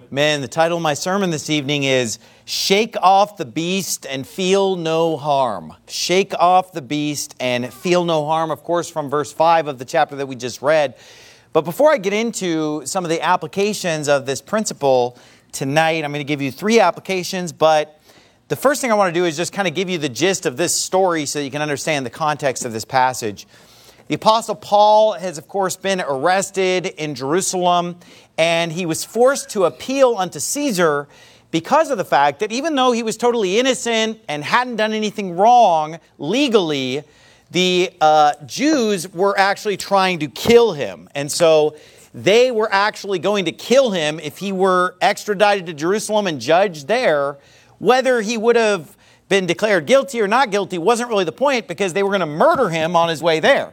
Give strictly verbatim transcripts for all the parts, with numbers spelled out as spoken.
Man, the title of my sermon this evening is Shake Off the Beast and Feel No Harm. Shake off the beast and feel no harm, of course, from verse five of the chapter that we just read. But before I get into some of the applications of this principle tonight, I'm going to give you three applications, but the first thing I want to do is just kind of give you the gist of this story so you can understand the context of this passage. The Apostle Paul has, of course, been arrested in Jerusalem, and he was forced to appeal unto Caesar because of the fact that even though he was totally innocent and hadn't done anything wrong legally, the uh, Jews were actually trying to kill him. And so they were actually going to kill him if he were extradited to Jerusalem and judged there. Whether he would have been declared guilty or not guilty wasn't really the point, because they were going to murder him on his way there.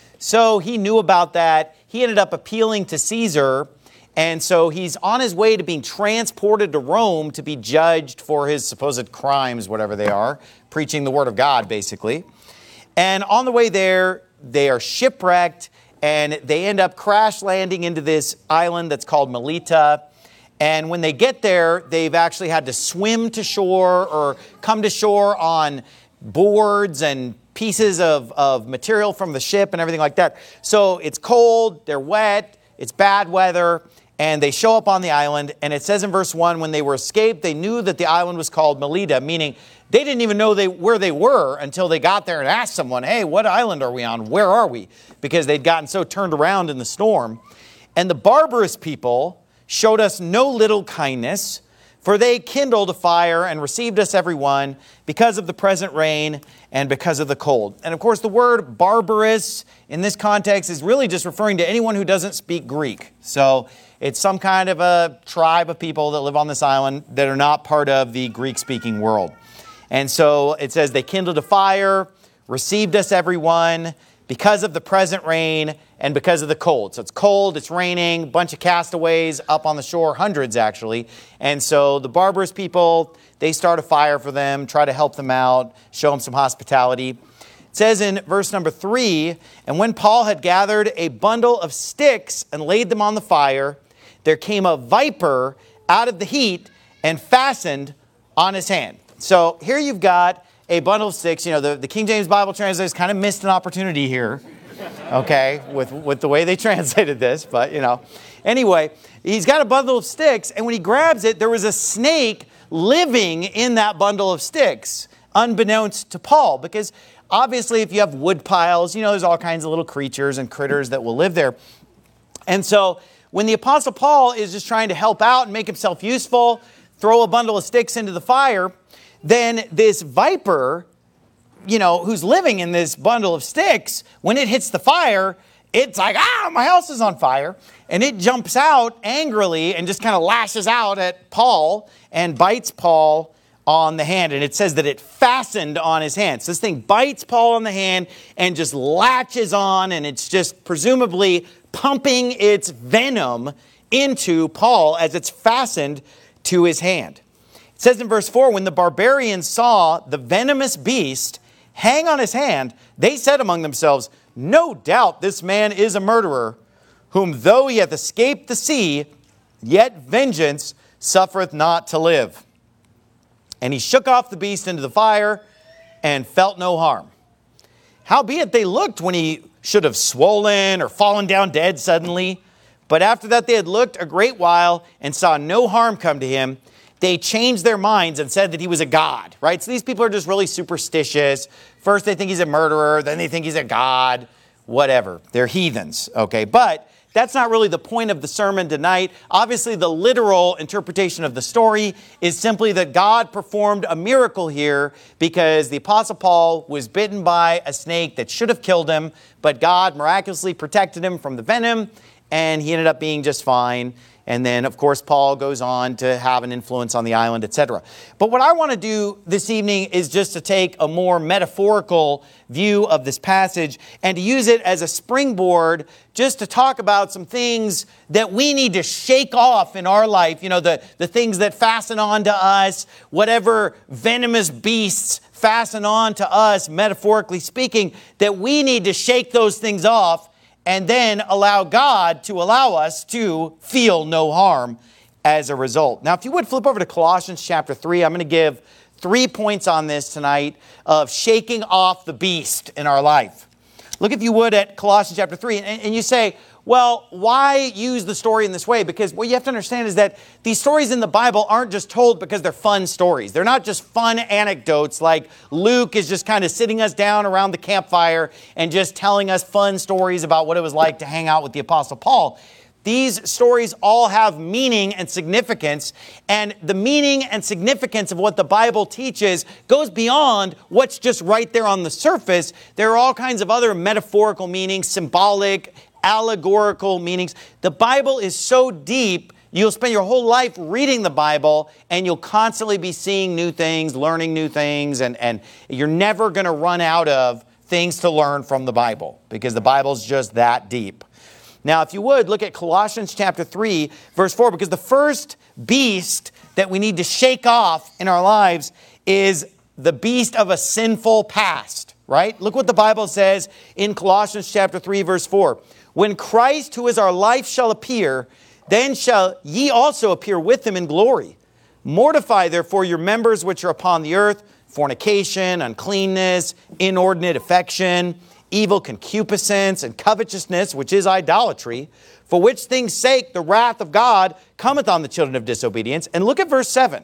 So he knew about that. He ended up appealing to Caesar. And so he's on his way to being transported to Rome to be judged for his supposed crimes, whatever they are, preaching the word of God, basically. And on the way there, they are shipwrecked, and they end up crash landing into this island that's called Melita. And when they get there, they've actually had to swim to shore or come to shore on boards and pieces of, of material from the ship and everything like that. So it's cold, they're wet, it's bad weather, and they show up on the island. And it says in verse one, when they were escaped, they knew that the island was called Melita, meaning they didn't even know they, where they were until they got there and asked someone, hey, what island are we on? Where are we? Because they'd gotten so turned around in the storm. And the barbarous people showed us no little kindness, for they kindled a fire and received us every one because of the present rain and because of the cold. And of course, the word barbarous in this context is really just referring to anyone who doesn't speak Greek. So it's some kind of a tribe of people that live on this island that are not part of the Greek-speaking world. And so it says they kindled a fire, received us every one because of the present rain and because of the cold. So it's cold, it's raining, a bunch of castaways up on the shore, hundreds actually. And so the barbarous people, they start a fire for them, try to help them out, show them some hospitality. It says in verse number three, and when Paul had gathered a bundle of sticks and laid them on the fire, there came a viper out of the heat and fastened on his hand. So here you've got a bundle of sticks. You know, the, the King James Bible translators kind of missed an opportunity here, okay, with, with the way they translated this. But, you know, anyway, he's got a bundle of sticks, and when he grabs it, there was a snake living in that bundle of sticks, unbeknownst to Paul. Because obviously, if you have wood piles, you know, there's all kinds of little creatures and critters that will live there. And so when the Apostle Paul is just trying to help out and make himself useful, throw a bundle of sticks into the fire, then this viper, you know, who's living in this bundle of sticks, when it hits the fire, it's like, ah, my house is on fire. And it jumps out angrily and just kind of lashes out at Paul and bites Paul on the hand. And it says that it fastened on his hand. So this thing bites Paul on the hand and just latches on, and it's just presumably pumping its venom into Paul as it's fastened to his hand. It says in verse four, when the barbarians saw the venomous beast hang on his hand, they said among themselves, no doubt this man is a murderer, whom though he hath escaped the sea, yet vengeance suffereth not to live. And he shook off the beast into the fire and felt no harm. Howbeit they looked when he should have swollen or fallen down dead suddenly. But after that they had looked a great while and saw no harm come to him, they changed their minds and said that he was a god, right? So these people are just really superstitious. First they think he's a murderer, then they think he's a god, whatever. They're heathens, okay? But that's not really the point of the sermon tonight. Obviously, the literal interpretation of the story is simply that God performed a miracle here because the Apostle Paul was bitten by a snake that should have killed him, but God miraculously protected him from the venom, and he ended up being just fine. And then, of course, Paul goes on to have an influence on the island, et cetera. But what I want to do this evening is just to take a more metaphorical view of this passage and to use it as a springboard just to talk about some things that we need to shake off in our life. You know, the, the things that fasten on to us, whatever venomous beasts fasten on to us, metaphorically speaking, that we need to shake those things off and then allow God to allow us to feel no harm as a result. Now, if you would flip over to Colossians chapter three, I'm going to give three points on this tonight of shaking off the beast in our life. Look, if you would, at Colossians chapter three, and, and you say, well, why use the story in this way? Because what you have to understand is that these stories in the Bible aren't just told because they're fun stories. They're not just fun anecdotes like Luke is just kind of sitting us down around the campfire and just telling us fun stories about what it was like to hang out with the Apostle Paul. These stories all have meaning and significance, and the meaning and significance of what the Bible teaches goes beyond what's just right there on the surface. There are all kinds of other metaphorical meanings, symbolic, allegorical meanings. The Bible is so deep, you'll spend your whole life reading the Bible, and you'll constantly be seeing new things, learning new things, and, and you're never going to run out of things to learn from the Bible, because the Bible's just that deep. Now, if you would, look at Colossians chapter three, verse four, because the first beast that we need to shake off in our lives is the beast of a sinful past, right? Look what the Bible says in Colossians chapter three, verse four. When Christ, who is our life, shall appear, then shall ye also appear with him in glory. Mortify therefore your members which are upon the earth, fornication, uncleanness, inordinate affection, evil concupiscence, and covetousness, which is idolatry, for which things' sake the wrath of God cometh on the children of disobedience. And look at verse seven.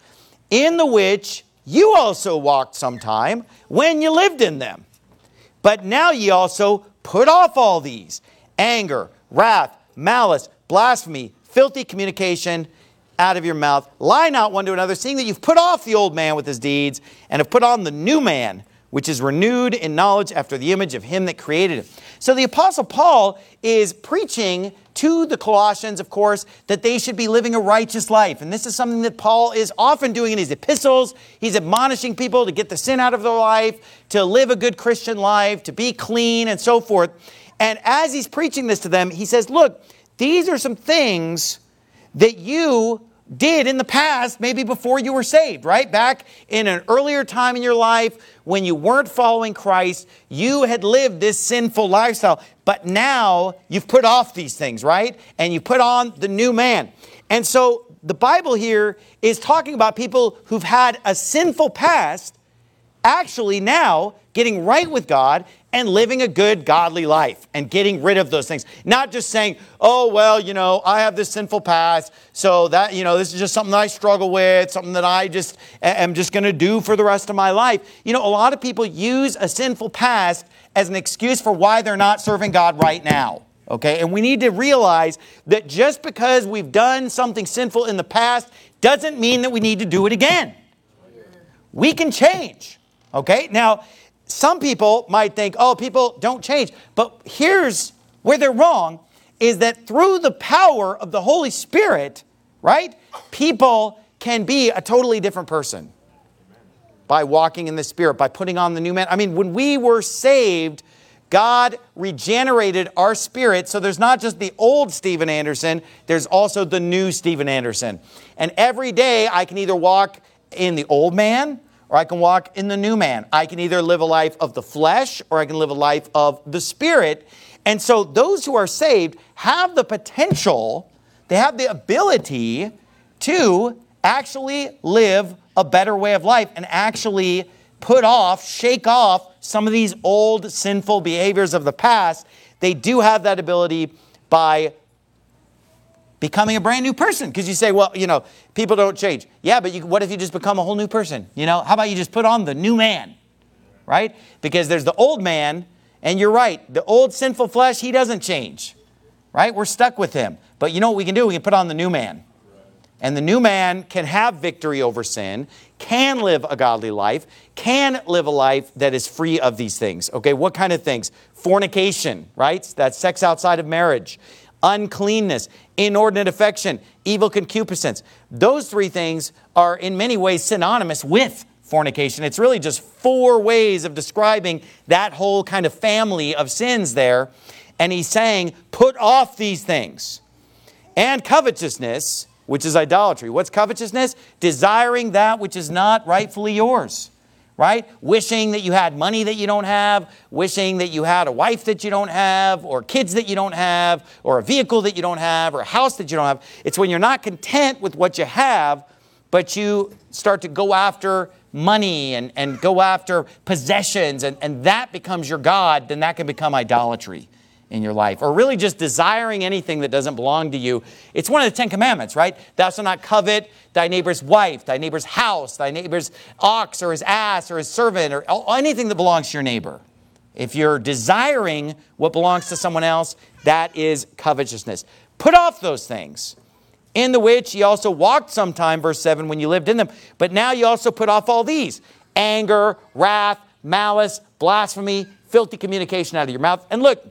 In the which you also walked sometime when you lived in them. But now ye also put off all these: anger, wrath, malice, blasphemy, filthy communication out of your mouth. Lie not one to another, seeing that you've put off the old man with his deeds, and have put on the new man, which is renewed in knowledge after the image of him that created him. So the Apostle Paul is preaching to the Colossians, of course, that they should be living a righteous life. And this is something that Paul is often doing in his epistles. He's admonishing people to get the sin out of their life, to live a good Christian life, to be clean, and so forth. And as he's preaching this to them, he says, look, these are some things that you did in the past, maybe before you were saved, right? Back in an earlier time in your life when you weren't following Christ, you had lived this sinful lifestyle. But now you've put off these things, right? And you put on the new man. And so the Bible here is talking about people who've had a sinful past actually now getting right with God and living a good, godly life and getting rid of those things. Not just saying, oh, well, you know, I have this sinful past, so that, you know, this is just something that I struggle with, something that I just am just going to do for the rest of my life. You know, a lot of people use a sinful past as an excuse for why they're not serving God right now. Okay, and we need to realize that just because we've done something sinful in the past doesn't mean that we need to do it again. We can change. Okay, now, some people might think, oh, people don't change. But here's where they're wrong, is that through the power of the Holy Spirit, right, people can be a totally different person by walking in the Spirit, by putting on the new man. I mean, when we were saved, God regenerated our spirit, so there's not just the old Steven Anderson, there's also the new Steven Anderson. And every day I can either walk in the old man, or I can walk in the new man. I can either live a life of the flesh, or I can live a life of the Spirit. And so those who are saved have the potential, they have the ability to actually live a better way of life and actually put off, shake off some of these old sinful behaviors of the past. They do have that ability by becoming a brand new person. Because you say, well, you know, people don't change. Yeah, but you, what if you just become a whole new person? You know, how about you just put on the new man, right? Because there's the old man, and you're right. The old sinful flesh, he doesn't change, right? We're stuck with him. But you know what we can do? We can put on the new man. And the new man can have victory over sin, can live a godly life, can live a life that is free of these things. Okay, what kind of things? Fornication, right? That's sex outside of marriage. Uncleanness, inordinate affection, evil concupiscence. Those three things are in many ways synonymous with fornication. It's really just four ways of describing that whole kind of family of sins there. And he's saying, put off these things. And covetousness, which is idolatry. What's covetousness? Desiring that which is not rightfully yours. right? Wishing that you had money that you don't have, wishing that you had a wife that you don't have, or kids that you don't have, or a vehicle that you don't have, or a house that you don't have. It's when you're not content with what you have, but you start to go after money and, and go after possessions, and, and that becomes your God, then that can become idolatry in your life. Or really just desiring anything that doesn't belong to you. It's one of the Ten Commandments, right? Thou shalt not covet thy neighbor's wife, thy neighbor's house, thy neighbor's ox or his ass or his servant, or anything that belongs to your neighbor. If you're desiring what belongs to someone else, that is covetousness. Put off those things, in the which ye also walked sometime, verse seven, when you lived in them. But now you also put off all these: anger, wrath, malice, blasphemy, filthy communication out of your mouth. And look,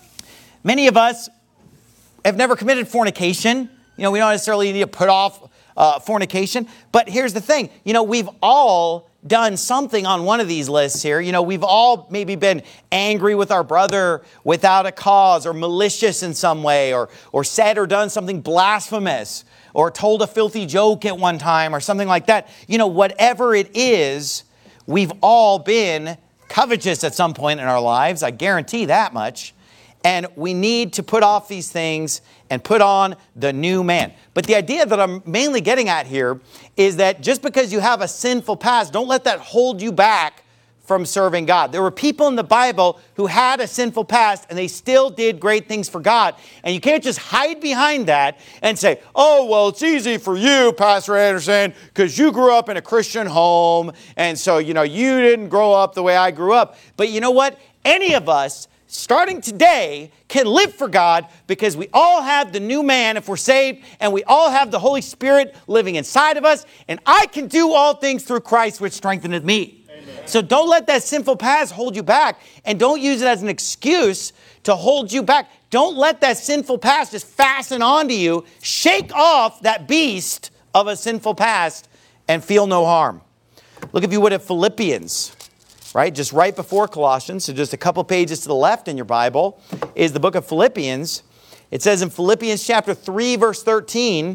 many of us have never committed fornication. You know, we don't necessarily need to put off uh, fornication. But here's the thing. You know, we've all done something on one of these lists here. You know, we've all maybe been angry with our brother without a cause, or malicious in some way, or, or said or done something blasphemous, or told a filthy joke at one time, or something like that. You know, whatever it is, we've all been covetous at some point in our lives. I guarantee that much. And we need to put off these things and put on the new man. But the idea that I'm mainly getting at here is that just because you have a sinful past, don't let that hold you back from serving God. There were people in the Bible who had a sinful past and they still did great things for God. And you can't just hide behind that and say, oh, well, it's easy for you, Pastor Anderson, because you grew up in a Christian home. And so, you know, you didn't grow up the way I grew up. But you know what? Any of us, starting today, can live for God, because we all have the new man if we're saved, and we all have the Holy Spirit living inside of us, and I can do all things through Christ which strengtheneth me. Amen. So don't let that sinful past hold you back, and don't use it as an excuse to hold you back. Don't let that sinful past just fasten onto you. Shake off that beast of a sinful past and feel no harm. Look, if you would, at Philippians. Right, just right before Colossians, so just a couple pages to the left in your Bible, is the book of Philippians. It says in Philippians chapter three, verse thirteen,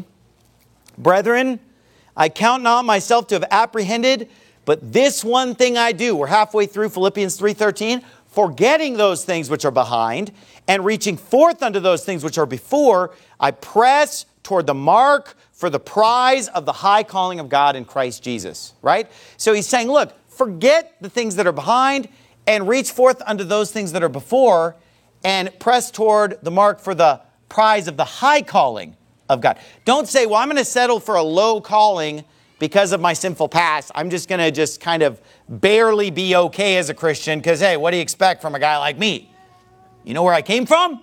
Brethren, I count not myself to have apprehended, but this one thing I do. We're halfway through Philippians three thirteen. Forgetting those things which are behind, and reaching forth unto those things which are before, I press toward the mark for the prize of the high calling of God in Christ Jesus. Right? So he's saying, look, forget the things that are behind and reach forth unto those things that are before, and press toward the mark for the prize of the high calling of God. Don't say, well, I'm going to settle for a low calling because of my sinful past. I'm just going to just kind of barely be okay as a Christian because, hey, what do you expect from a guy like me? You know where I came from?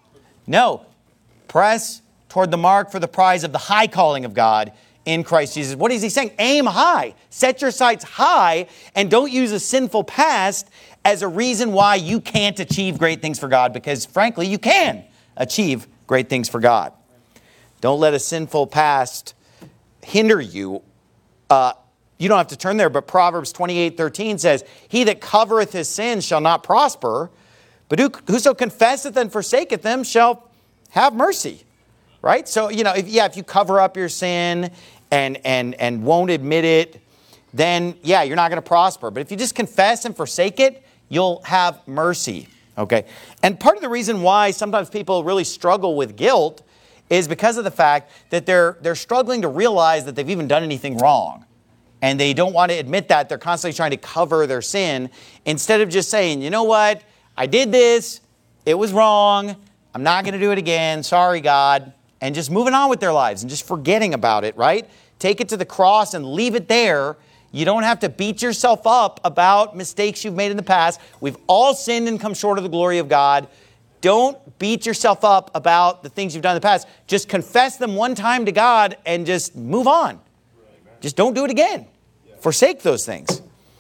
No. Press toward the mark for the prize of the high calling of God in Christ Jesus. What is he saying? Aim high. Set your sights high, and don't use a sinful past as a reason why you can't achieve great things for God, because frankly, you can achieve great things for God. Don't let a sinful past hinder you. Uh, you don't have to turn there, but Proverbs twenty-eight thirteen says, He that covereth his sins shall not prosper, but who, whoso confesseth and forsaketh them shall have mercy. Right? So, you know, if, yeah, if you cover up your sin and, and, and won't admit it, then, yeah, you're not going to prosper. But if you just confess and forsake it, you'll have mercy. Okay? And part of the reason why sometimes people really struggle with guilt is because of the fact that they're, they're struggling to realize that they've even done anything wrong. And they don't want to admit that. They're constantly trying to cover their sin instead of just saying, you know what? I did this. It was wrong. I'm not going to do it again. Sorry, God. And just moving on with their lives and just forgetting about it, right? Take it to the cross and leave it there. You don't have to beat yourself up about mistakes you've made in the past. We've all sinned and come short of the glory of God. Don't beat yourself up about the things you've done in the past. Just confess them one time to God and just move on. Just don't do it again. Forsake those things.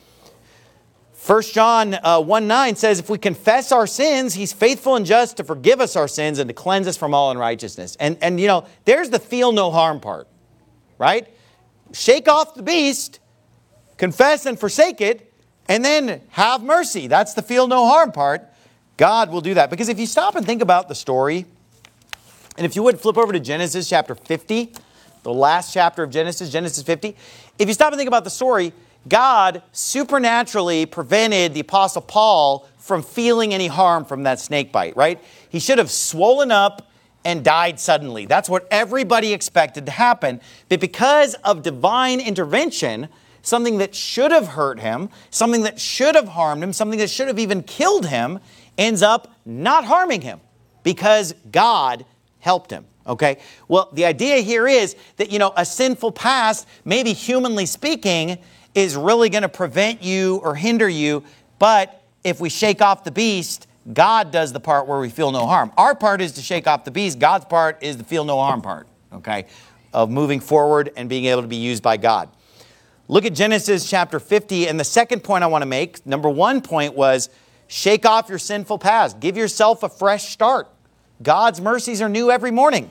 First John uh, one nine says, if we confess our sins, He's faithful and just to forgive us our sins and to cleanse us from all unrighteousness. And, and you know, there's the feel no harm part, right? Shake off the beast, confess and forsake it, and then have mercy. That's the feel no harm part. God will do that. Because if you stop and think about the story, and if you would flip over to Genesis chapter fifty, the last chapter of Genesis, Genesis fifty. If you stop and think about the story, God supernaturally prevented the Apostle Paul from feeling any harm from that snake bite, right? He should have swollen up and died suddenly. That's what everybody expected to happen. But because of divine intervention, something that should have hurt him, something that should have harmed him, something that should have even killed him, ends up not harming him because God helped him. Okay? Well, the idea here is that, you know, a sinful past, maybe humanly speaking, is really going to prevent you or hinder you. But if we shake off the beast, God does the part where we feel no harm. Our part is to shake off the beast. God's part is the feel no harm part, okay, of moving forward and being able to be used by God. Look at Genesis chapter fifty. And the second point I want to make, number one point was, shake off your sinful past. Give yourself a fresh start. God's mercies are new every morning.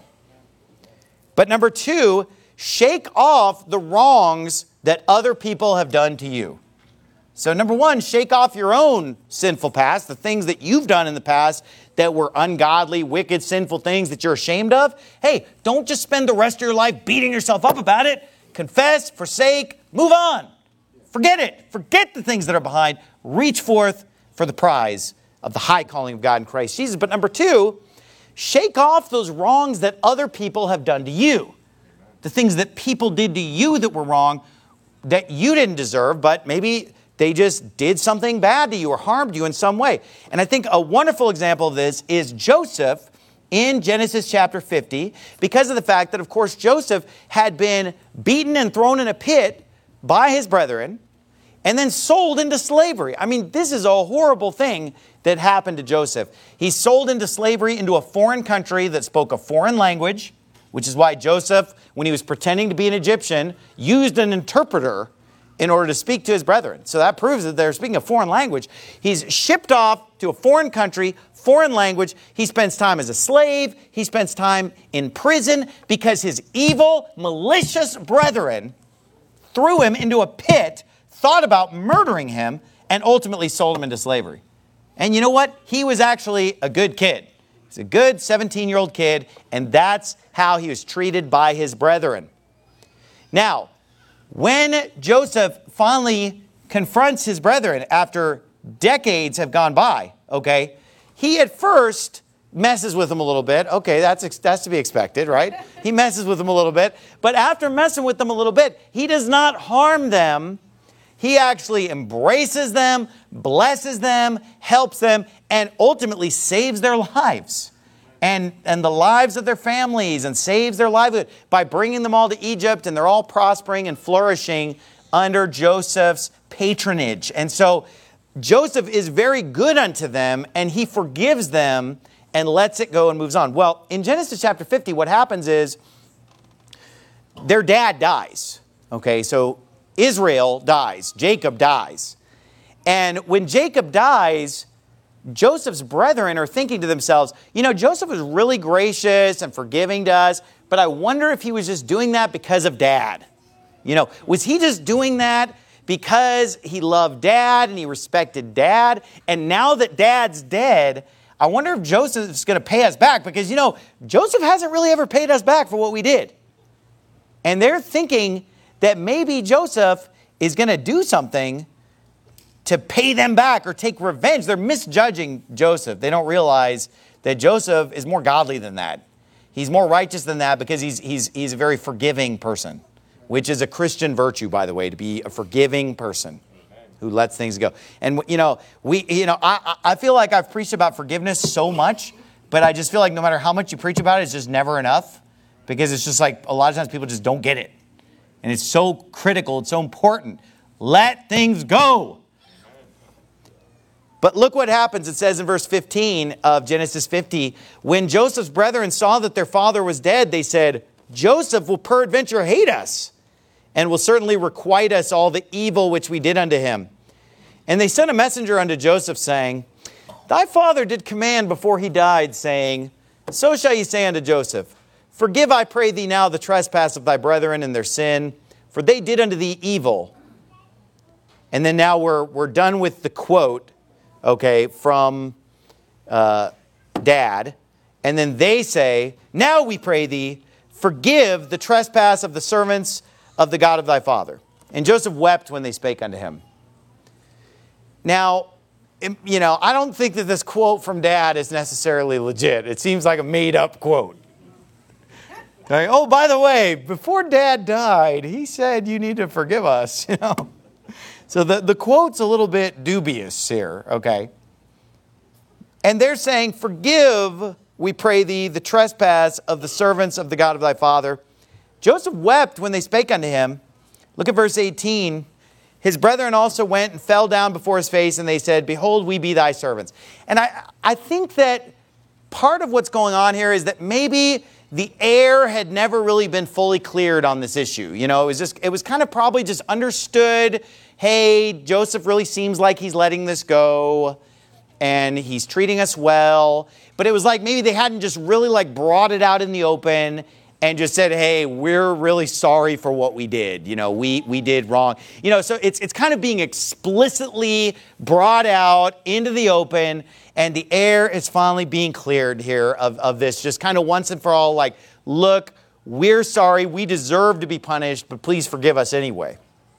But number two, shake off the wrongs that other people have done to you. So number one, shake off your own sinful past, the things that you've done in the past that were ungodly, wicked, sinful things that you're ashamed of. Hey, don't just spend the rest of your life beating yourself up about it. Confess, forsake, move on. Forget it. Forget the things that are behind. Reach forth for the prize of the high calling of God in Christ Jesus. But number two, shake off those wrongs that other people have done to you. The things that people did to you that were wrong, that you didn't deserve, but maybe they just did something bad to you or harmed you in some way. And I think a wonderful example of this is Joseph in Genesis chapter fifty, because of the fact that, of course, Joseph had been beaten and thrown in a pit by his brethren and then sold into slavery. I mean, this is a horrible thing that happened to Joseph. He's sold into slavery into a foreign country that spoke a foreign language, which is why Joseph, when he was pretending to be an Egyptian, used an interpreter in order to speak to his brethren. So that proves that they're speaking a foreign language. He's shipped off to a foreign country, foreign language. He spends time as a slave. He spends time in prison because his evil, malicious brethren threw him into a pit, thought about murdering him, and ultimately sold him into slavery. And you know what? He was actually a good kid. He's a good seventeen-year-old kid, and that's how he was treated by his brethren. Now, when Joseph finally confronts his brethren after decades have gone by, okay, he at first messes with them a little bit. Okay, that's, that's to be expected, right? He messes with them a little bit. But after messing with them a little bit, he does not harm them. He actually embraces them, blesses them, helps them, and ultimately saves their lives. And, and the lives of their families, and saves their livelihood by bringing them all to Egypt, and they're all prospering and flourishing under Joseph's patronage. And so Joseph is very good unto them, and he forgives them and lets it go and moves on. Well, in Genesis chapter fifty, what happens is their dad dies. Okay, so Israel dies. Jacob dies. And when Jacob dies, Joseph's brethren are thinking to themselves, you know, Joseph was really gracious and forgiving to us, but I wonder if he was just doing that because of Dad. You know, was he just doing that because he loved Dad and he respected Dad? And now that Dad's dead, I wonder if Joseph's going to pay us back, because, you know, Joseph hasn't really ever paid us back for what we did. And they're thinking that maybe Joseph is going to do something to pay them back or take revenge. They're misjudging Joseph. They don't realize that Joseph is more godly than that. He's more righteous than that because he's, he's, he's a very forgiving person, which is a Christian virtue, by the way, to be a forgiving person who lets things go. And, you know, we, you know, I, I feel like I've preached about forgiveness so much, but I just feel like no matter how much you preach about it, it's just never enough, because it's just like a lot of times people just don't get it. And it's so critical. It's so important. Let things go. But look what happens. It says in verse fifteen of Genesis fifty, when Joseph's brethren saw that their father was dead, they said, Joseph will peradventure hate us, and will certainly requite us all the evil which we did unto him. And they sent a messenger unto Joseph, saying, Thy father did command before he died, saying, So shall ye say unto Joseph, Forgive, I pray thee now, the trespass of thy brethren and their sin, for they did unto thee evil. And then now we're, we're done with the quote, okay, from uh, Dad. And then they say, Now we pray thee, forgive the trespass of the servants of the God of thy father. And Joseph wept when they spake unto him. Now, you know, I don't think that this quote from Dad is necessarily legit. It seems like a made-up quote. Like, oh, by the way, before Dad died, he said you need to forgive us, you know. So the, the quote's a little bit dubious here, okay? And they're saying, forgive, we pray thee, the trespass of the servants of the God of thy father. Joseph wept when they spake unto him. Look at verse eighteen. His brethren also went and fell down before his face, and they said, behold, we be thy servants. And I, I think that part of what's going on here is that maybe the air had never really been fully cleared on this issue. You know, it was just, it was kind of probably just understood, hey, Joseph really seems like he's letting this go, and he's treating us well. But it was like maybe they hadn't just really like brought it out in the open and just said, hey, we're really sorry for what we did. You know, we, we did wrong. You know, so it's, it's kind of being explicitly brought out into the open, and the air is finally being cleared here of, of this, just kind of once and for all, like, look, we're sorry, we deserve to be punished, but please forgive us anyway.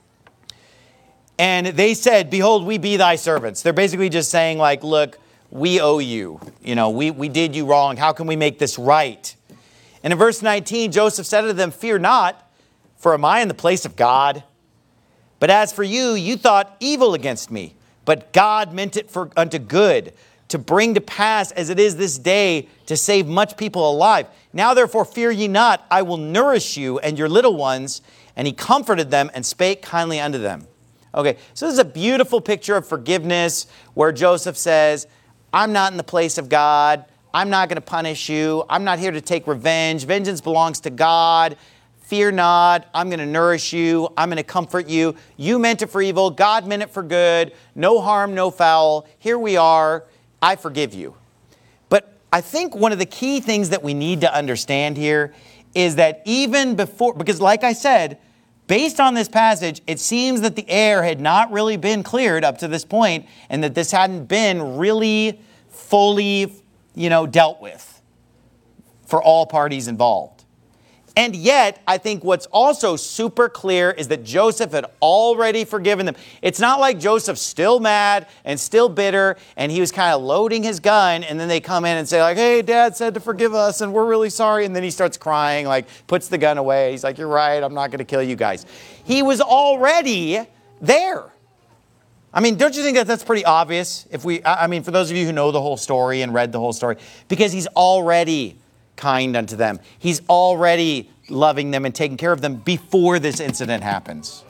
And they said, behold, we be thy servants. They're basically just saying, like, look, we owe you. You know, we, we did you wrong. How can we make this right? And in verse nineteen, Joseph said to them, fear not, for am I in the place of God? But as for you, you thought evil against me, but God meant it for unto good, to bring to pass as it is this day, to save much people alive. Now therefore fear ye not, I will nourish you and your little ones. And he comforted them and spake kindly unto them. Okay, so this is a beautiful picture of forgiveness where Joseph says, I'm not in the place of God. I'm not going to punish you. I'm not here to take revenge. Vengeance belongs to God. Fear not. I'm going to nourish you. I'm going to comfort you. You meant it for evil. God meant it for good. No harm, no foul. Here we are. I forgive you. But I think one of the key things that we need to understand here is that even before, because like I said, based on this passage, it seems that the air had not really been cleared up to this point, and that this hadn't been really fully, you know, dealt with for all parties involved. And yet, I think what's also super clear is that Joseph had already forgiven them. It's not like Joseph's still mad and still bitter, and he was kind of loading his gun, and then they come in and say, like, hey, Dad said to forgive us, and we're really sorry. And then he starts crying, like, puts the gun away. He's like, you're right, I'm not going to kill you guys. He was already there. I mean, don't you think that that's pretty obvious? If we, I mean, for those of you who know the whole story and read the whole story, because he's already kind unto them. He's already loving them and taking care of them before this incident happens.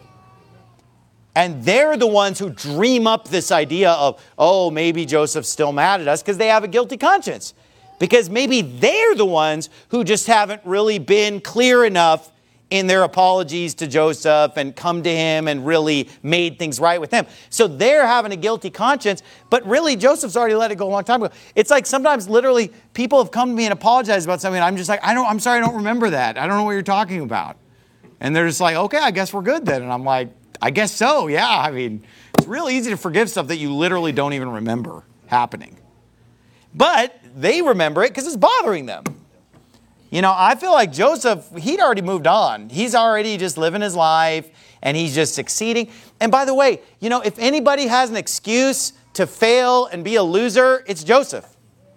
And they're the ones who dream up this idea of, oh, maybe Joseph's still mad at us because they have a guilty conscience. Because maybe they're the ones who just haven't really been clear enough in their apologies to Joseph and come to him and really made things right with him. So they're having a guilty conscience, but really Joseph's already let it go a long time ago. It's like sometimes literally people have come to me and apologized about something, and I'm just like, I don't, I'm sorry, I don't remember that. I don't know what you're talking about. And they're just like, okay, I guess we're good then. And I'm like, I guess so, yeah. I mean, it's real easy to forgive stuff that you literally don't even remember happening. But they remember it because it's bothering them. You know, I feel like Joseph, he'd already moved on. He's already just living his life, and he's just succeeding. And by the way, you know, if anybody has an excuse to fail and be a loser, it's Joseph.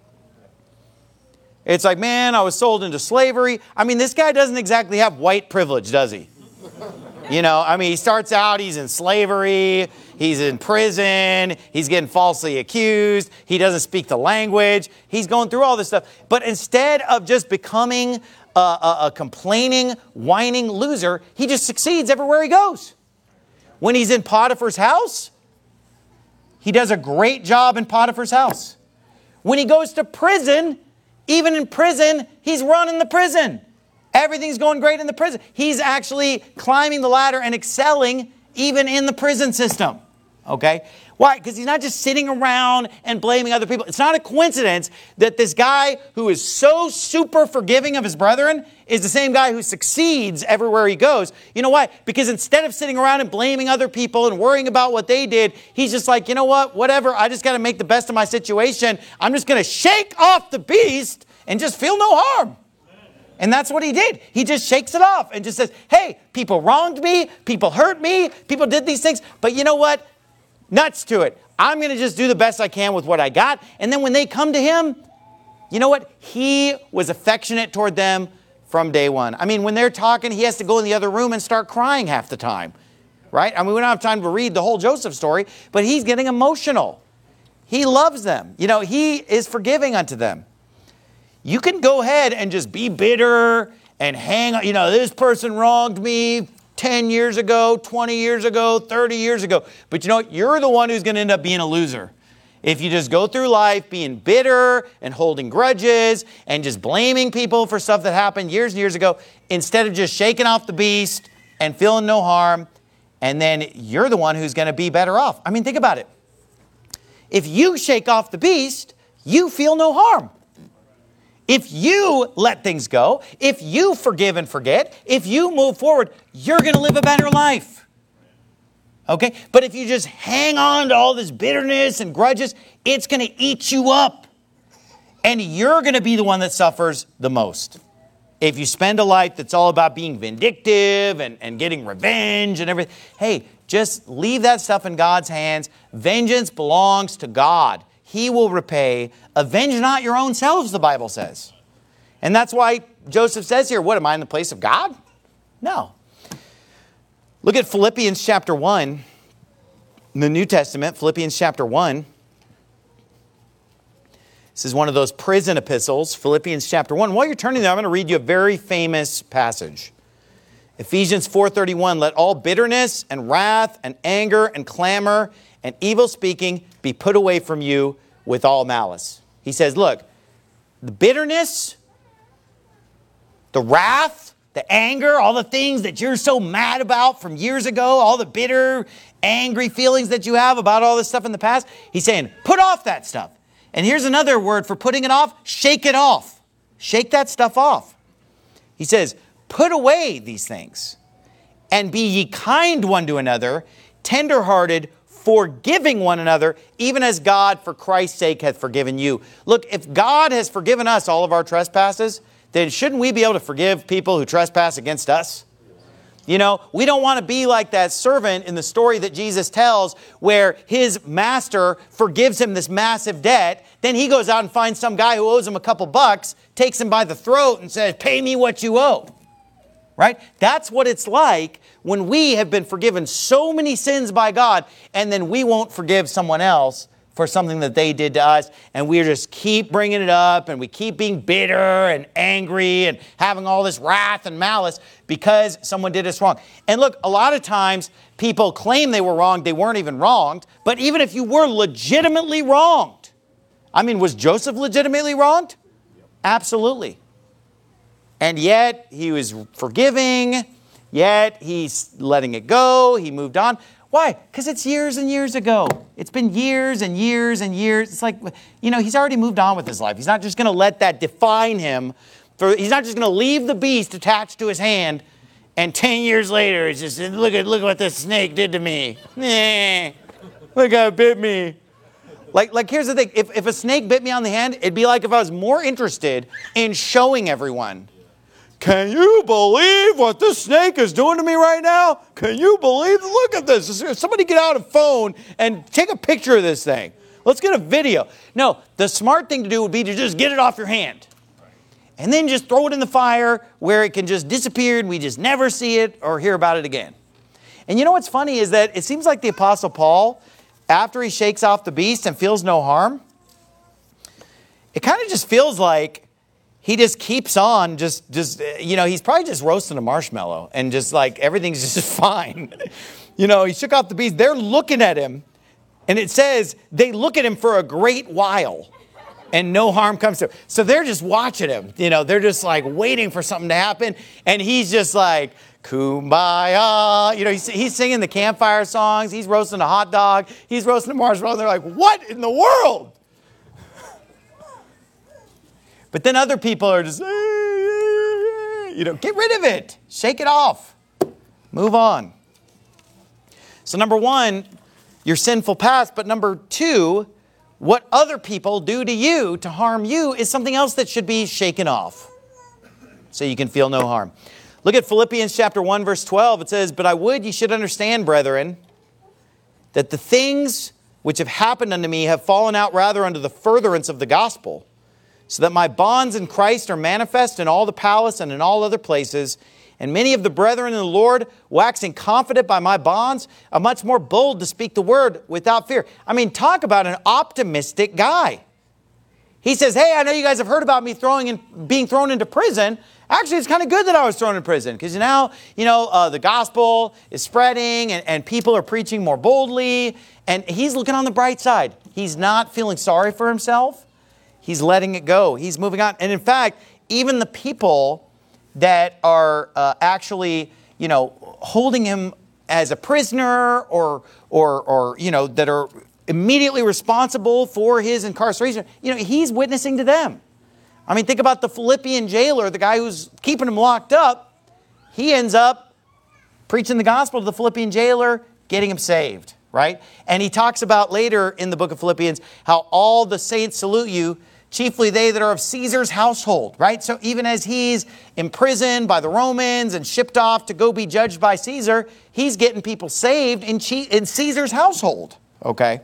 It's like, man, I was sold into slavery. I mean, this guy doesn't exactly have white privilege, does he? You know, I mean, he starts out, he's in slavery, he's in prison, he's getting falsely accused, he doesn't speak the language, he's going through all this stuff. But instead of just becoming a, a, a complaining, whining loser, he just succeeds everywhere he goes. When he's in Potiphar's house, he does a great job in Potiphar's house. When he goes to prison, even in prison, he's running the prison. Everything's going great in the prison. He's actually climbing the ladder and excelling even in the prison system. Okay? Why? Because he's not just sitting around and blaming other people. It's not a coincidence that this guy who is so super forgiving of his brethren is the same guy who succeeds everywhere he goes. You know why? Because instead of sitting around and blaming other people and worrying about what they did, he's just like, you know what? Whatever. I just got to make the best of my situation. I'm just going to shake off the beast and just feel no harm. And that's what he did. He just shakes it off and just says, hey, people wronged me, people hurt me, people did these things, but you know what? Nuts to it. I'm going to just do the best I can with what I got. And then when they come to him, you know what? He was affectionate toward them from day one. I mean, when they're talking, he has to go in the other room and start crying half the time, right? I mean, we don't have time to read the whole Joseph story, but he's getting emotional. He loves them. You know, he is forgiving unto them. You can go ahead and just be bitter and hang on. You know, this person wronged me ten years ago, twenty years ago, thirty years ago. But you know what? You're the one who's going to end up being a loser. If you just go through life being bitter and holding grudges and just blaming people for stuff that happened years and years ago, instead of just shaking off the beast and feeling no harm, and then you're the one who's going to be better off. I mean, think about it. If you shake off the beast, you feel no harm. If you let things go, if you forgive and forget, if you move forward, you're going to live a better life. Okay? But if you just hang on to all this bitterness and grudges, it's going to eat you up. And you're going to be the one that suffers the most. If you spend a life that's all about being vindictive and, and getting revenge and everything, hey, just leave that stuff in God's hands. Vengeance belongs to God. He will repay. Avenge not your own selves, the Bible says. And that's why Joseph says here, what, am I in the place of God? No. Look at Philippians chapter one, in the New Testament, Philippians chapter one. This is one of those prison epistles, Philippians chapter one. While you're turning there, I'm going to read you a very famous passage. Ephesians four thirty-one, let all bitterness and wrath and anger and clamor and evil speaking be put away from you with all malice. He says, look, the bitterness, the wrath, the anger, all the things that you're so mad about from years ago, all the bitter, angry feelings that you have about all this stuff in the past, he's saying, put off that stuff. And here's another word for putting it off, shake it off. Shake that stuff off. He says, put away these things and be ye kind one to another, tenderhearted, forgiving one another, even as God for Christ's sake hath forgiven you. Look, if God has forgiven us all of our trespasses, then shouldn't we be able to forgive people who trespass against us? You know, we don't want to be like that servant in the story that Jesus tells where his master forgives him this massive debt. Then he goes out and finds some guy who owes him a couple bucks, takes him by the throat and says, pay me what you owe. Right? That's what it's like when we have been forgiven so many sins by God and then we won't forgive someone else for something that they did to us, and we just keep bringing it up, and we keep being bitter and angry and having all this wrath and malice because someone did us wrong. And look, a lot of times people claim they were wronged, they weren't even wronged, but even if you were legitimately wronged, I mean, was Joseph legitimately wronged? Absolutely. And yet he was forgiving, yet he's letting it go, he moved on. Why? Because it's years and years ago. It's been years and years and years. It's like, you know, he's already moved on with his life. He's not just going to let that define him. For, he's not just going to leave the beast attached to his hand and ten years later, it's just, look at look what this snake did to me. Nah, look how it bit me. Like, like here's the thing. If, if a snake bit me on the hand, it'd be like if I was more interested in showing everyone, can you believe what this snake is doing to me right now? Can you believe? Look at this. Somebody get out a phone and take a picture of this thing. Let's get a video. No, the smart thing to do would be to just get it off your hand. And then just throw it in the fire where it can just disappear and we just never see it or hear about it again. And you know what's funny is that it seems like the Apostle Paul, after he shakes off the beast and feels no harm, it kind of just feels like he just keeps on, just, just, you know, he's probably just roasting a marshmallow and just like everything's just fine. You know, he shook off the beast. They're looking at him. And it says they look at him for a great while and no harm comes to him. So they're just watching him. You know, they're just like waiting for something to happen. And he's just like, kumbaya. You know, he's, he's singing the campfire songs. He's roasting a hot dog. He's roasting a marshmallow. And they're like, what in the world? But then other people are just, you know, get rid of it. Shake it off. Move on. So number one, your sinful past. But number two, what other people do to you to harm you is something else that should be shaken off. so you can feel no harm. Look at Philippians chapter one, verse twelve. It says, "But I would ye should understand, brethren, that the things which have happened unto me have fallen out rather unto the furtherance of the gospel, so that my bonds in Christ are manifest in all the palace and in all other places. And many of the brethren in the Lord, waxing confident by my bonds, are much more bold to speak the word without fear." I mean, talk about an optimistic guy. He says, hey, I know you guys have heard about me throwing in, being thrown into prison. Actually, it's kind of good that I was thrown in prison, because now, you know, uh, the gospel is spreading and, and people are preaching more boldly. And he's looking on the bright side. He's not feeling sorry for himself. He's letting it go. He's moving on. And in fact, even the people that are uh, actually, you know, holding him as a prisoner, or, or, or, you know, that are immediately responsible for his incarceration, you know, he's witnessing to them. I mean, think about the Philippian jailer, the guy who's keeping him locked up. He ends up preaching the gospel to the Philippian jailer, getting him saved, right? And he talks about later in the book of Philippians how all the saints salute you, chiefly they that are of Caesar's household, right? So even as he's imprisoned by the Romans and shipped off to go be judged by Caesar, he's getting people saved in, in Caesar's household, okay?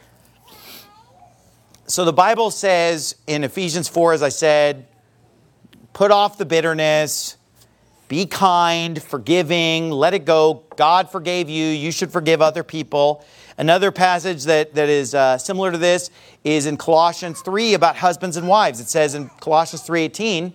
So the Bible says in Ephesians four, as I said, put off the bitterness, be kind, forgiving, let it go. God forgave you. You should forgive other people. Another passage that, that is uh, similar to this is in Colossians three about husbands and wives. It says in Colossians three eighteen,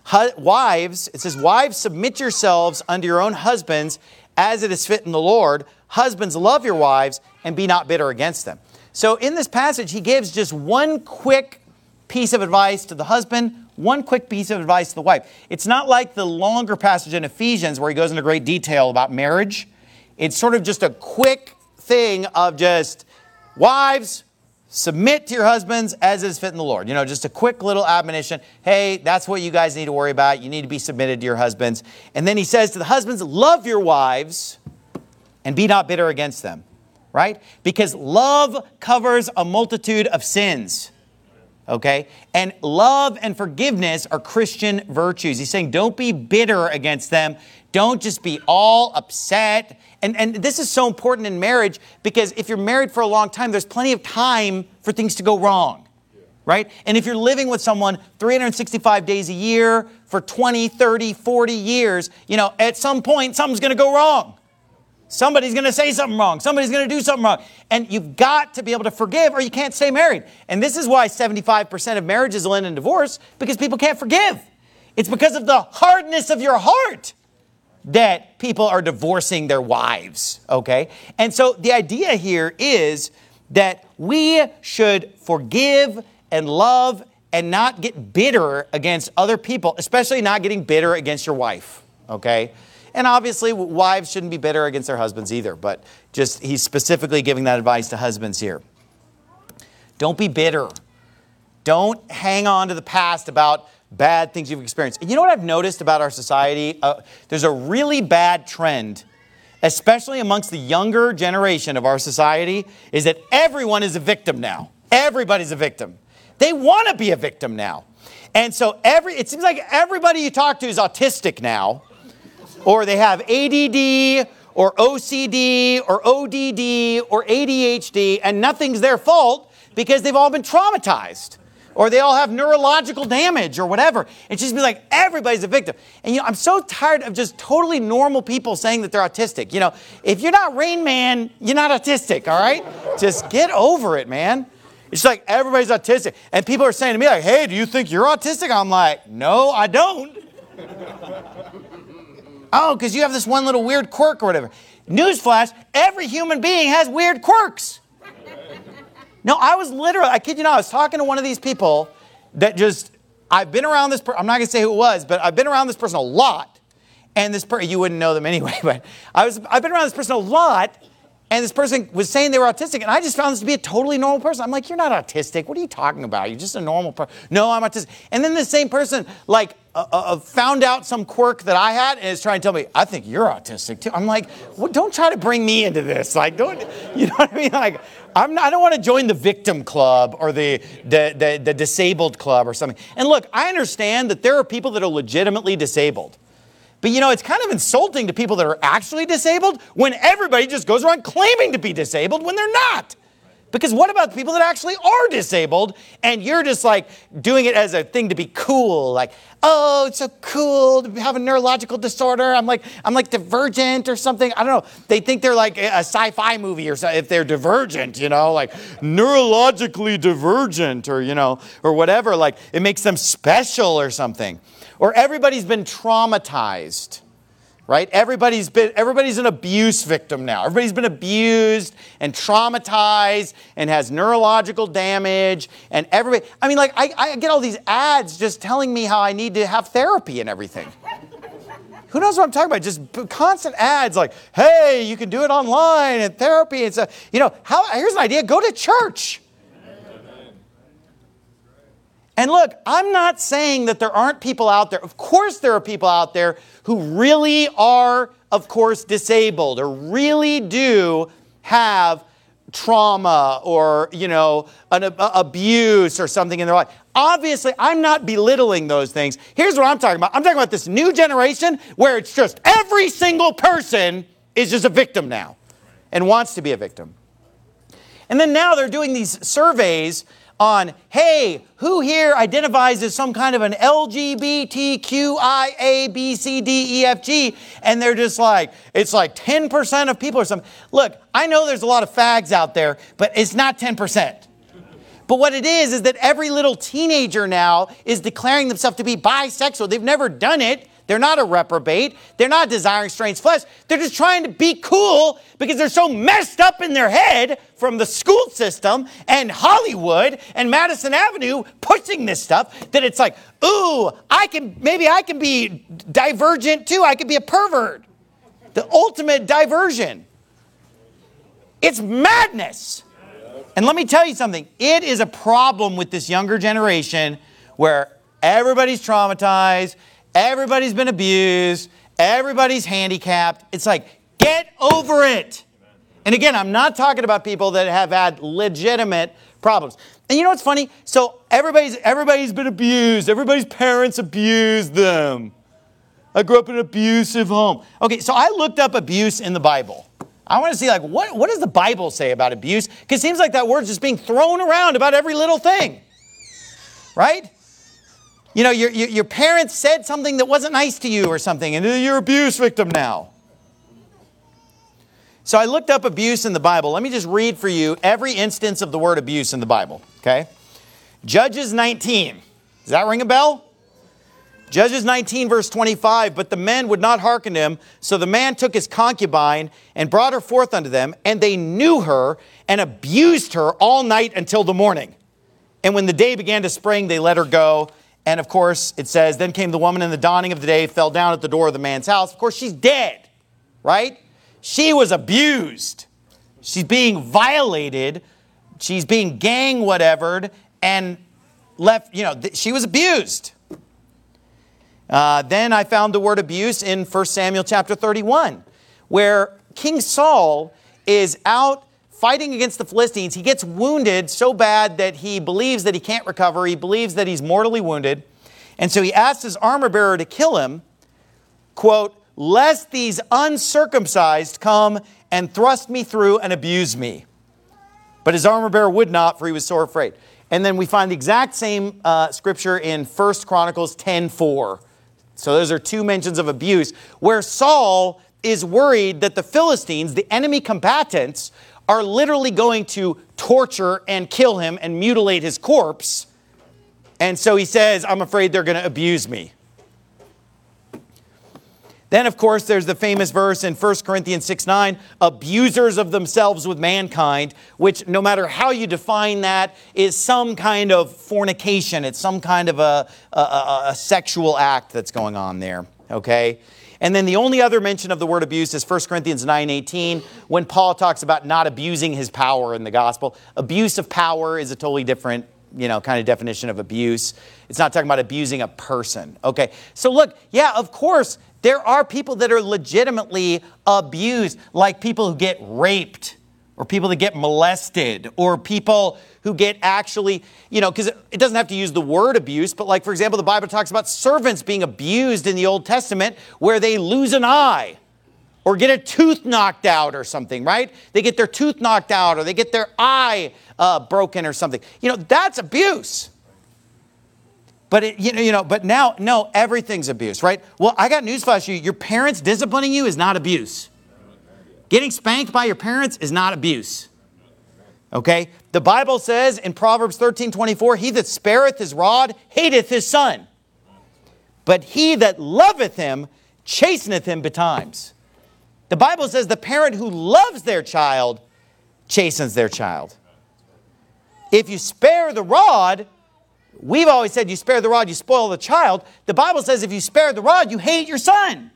wives, it says, wives, submit yourselves unto your own husbands as it is fit in the Lord. Husbands, love your wives and be not bitter against them. So in this passage, he gives just one quick piece of advice to the husband, one quick piece of advice to the wife. It's not like the longer passage in Ephesians where he goes into great detail about marriage. It's sort of just a quick thing of just, wives, submit to your husbands as is fit in the Lord. You know, just a quick little admonition. Hey, that's what you guys need to worry about. You need to be submitted to your husbands. And then he says to the husbands, love your wives and be not bitter against them. Right? Because love covers a multitude of sins. Okay? And love and forgiveness are Christian virtues. He's saying don't be bitter against them. Don't just be all upset. And, and this is so important in marriage, because if you're married for a long time, there's plenty of time for things to go wrong. Right? And if you're living with someone three hundred sixty-five days a year for twenty, thirty, forty years, you know, at some point, something's going to go wrong. Somebody's going to say something wrong. Somebody's going to do something wrong. And you've got to be able to forgive, or you can't stay married. And this is why seventy-five percent of marriages will end in divorce, because people can't forgive. It's because of the hardness of your heart that people are divorcing their wives, okay? And so the idea here is that we should forgive and love and not get bitter against other people, especially not getting bitter against your wife, okay? And obviously, wives shouldn't be bitter against their husbands either, but just he's specifically giving that advice to husbands here. Don't be bitter. Don't hang on to the past about bad things you've experienced. And you know what I've noticed about our society? Uh, there's a really bad trend, especially amongst the younger generation of our society, is that everyone is a victim now. Everybody's a victim. They want to be a victim now. And so every it seems like everybody you talk to is autistic now. Or they have A D D, or O C D, or O D D, or A D H D, and nothing's their fault because they've all been traumatized. Or they all have neurological damage or whatever. It's just be like, everybody's a victim. And you know, I'm so tired of just totally normal people saying that they're autistic. You know, if you're not Rain Man, you're not autistic, all right? Just get over it, man. It's like everybody's autistic. And people are saying to me like, hey, do you think you're autistic? I'm like, no, I don't. Oh, because you have this one little weird quirk or whatever. Newsflash, every human being has weird quirks. No, I was literally, I kid you not, I was talking to one of these people that just, I've been around this person, I'm not going to say who it was, but I've been around this person a lot. And this person, you wouldn't know them anyway, but I was, I've been around this person a lot. And this person was saying they were autistic, and I just found this to be a totally normal person. I'm like, you're not autistic. What are you talking about? You're just a normal person. No, I'm autistic. And then the same person, like, uh, uh, found out some quirk that I had and is trying to tell me, I think you're autistic too. I'm like, well, don't try to bring me into this. Like, don't, you know what I mean? Like, I'm not, I don't want to join the victim club or the, the, the, the disabled club or something. And look, I understand that there are people that are legitimately disabled. But, you know, it's kind of insulting to people that are actually disabled when everybody just goes around claiming to be disabled when they're not. Because what about the people that actually are disabled and you're just like doing it as a thing to be cool? Like, oh, it's so cool to have a neurological disorder. I'm like, I'm like Divergent or something. I don't know. They think they're like a sci-fi movie or something if they're divergent, you know, like neurologically divergent or, you know, or whatever. Like it makes them special or something. Or everybody's been traumatized, right? Everybody's been, everybody's an abuse victim now. Everybody's been abused and traumatized and has neurological damage. And everybody, I mean, like, I, I get all these ads just telling me how I need to have therapy and everything. Who knows what I'm talking about? Just constant ads like, hey, you can do it online and therapy. And so, you know, how, here's an idea. Go to church. And look, I'm not saying that there aren't people out there. Of course there are people out there who really are, of course, disabled or really do have trauma or, you know, an a, abuse or something in their life. Obviously, I'm not belittling those things. Here's what I'm talking about. I'm talking about this new generation where it's just every single person is just a victim now and wants to be a victim. And then now they're doing these surveys on, hey, who here identifies as some kind of an L G B T Q I A B C D E F G? And they're just like, it's like ten percent of people or something. Look, I know there's a lot of fags out there, but it's not ten percent. But what it is, is that every little teenager now is declaring themselves to be bisexual. They've never done it. They're not a reprobate. They're not desiring strange flesh. They're just trying to be cool because they're so messed up in their head from the school system and Hollywood and Madison Avenue pushing this stuff that it's like, ooh, I can, maybe I can be divergent too. I could be a pervert. The ultimate diversion. It's madness. And let me tell you something. It is a problem with this younger generation where everybody's traumatized. Everybody's been abused. Everybody's handicapped. It's like, get over it. And again, I'm not talking about people that have had legitimate problems. And you know what's funny? So everybody's, everybody's been abused. Everybody's parents abused them. I grew up in an abusive home. Okay, so I looked up abuse in the Bible. I want to see, like, what, what does the Bible say about abuse? Because it seems like that word's just being thrown around about every little thing. Right? You know, your, your, your parents said something that wasn't nice to you or something, and you're an abuse victim now. So I looked up abuse in the Bible. Let me just read for you every instance of the word abuse in the Bible, okay? Judges nineteen. Does that ring a bell? Judges nineteen, verse twenty-five, but the men would not hearken to him, so the man took his concubine and brought her forth unto them, and they knew her and abused her all night until the morning. And when the day began to spring, they let her go. And of course, it says, then came the woman in the dawning of the day, fell down at the door of the man's house. Of course, she's dead, right? She was abused. She's being violated. She's being gang whatevered and left, you know, th- she was abused. Uh, then I found the word abuse in First Samuel chapter thirty-one, where King Saul is out fighting against the Philistines. He gets wounded so bad that he believes that he can't recover. He believes that he's mortally wounded. And so he asks his armor bearer to kill him, quote, lest these uncircumcised come and thrust me through and abuse me. But his armor bearer would not, for he was sore afraid. And then we find the exact same uh, scripture in First Chronicles ten four. So those are two mentions of abuse, where Saul is worried that the Philistines, the enemy combatants, are literally going to torture and kill him and mutilate his corpse. And so he says, I'm afraid they're going to abuse me. Then, of course, there's the famous verse in First Corinthians six nine, abusers of themselves with mankind, which no matter how you define that is some kind of fornication. It's some kind of a, a, a, a sexual act that's going on there, okay? And then the only other mention of the word abuse is First Corinthians nine eighteen, when Paul talks about not abusing his power in the gospel. Abuse of power is a totally different, you know, kind of definition of abuse. It's not talking about abusing a person. Okay, so look, yeah, of course, there are people that are legitimately abused, like people who get raped, or people that get molested, or people who get actually, you know, because it doesn't have to use the word abuse, but like, for example, the Bible talks about servants being abused in the Old Testament where they lose an eye or get a tooth knocked out or something, right? They get their tooth knocked out or they get their eye uh, broken or something. You know, that's abuse. But, it, you know, you know, but now, no, everything's abuse, right? Well, I got news flash for you. Your parents disciplining you is not abuse. Getting spanked by your parents is not abuse. Okay? The Bible says in Proverbs thirteen twenty-four, he that spareth his rod hateth his son. But he that loveth him chasteneth him betimes. The Bible says the parent who loves their child chastens their child. If you spare the rod, we've always said you spare the rod, you spoil the child. The Bible says if you spare the rod, you hate your son.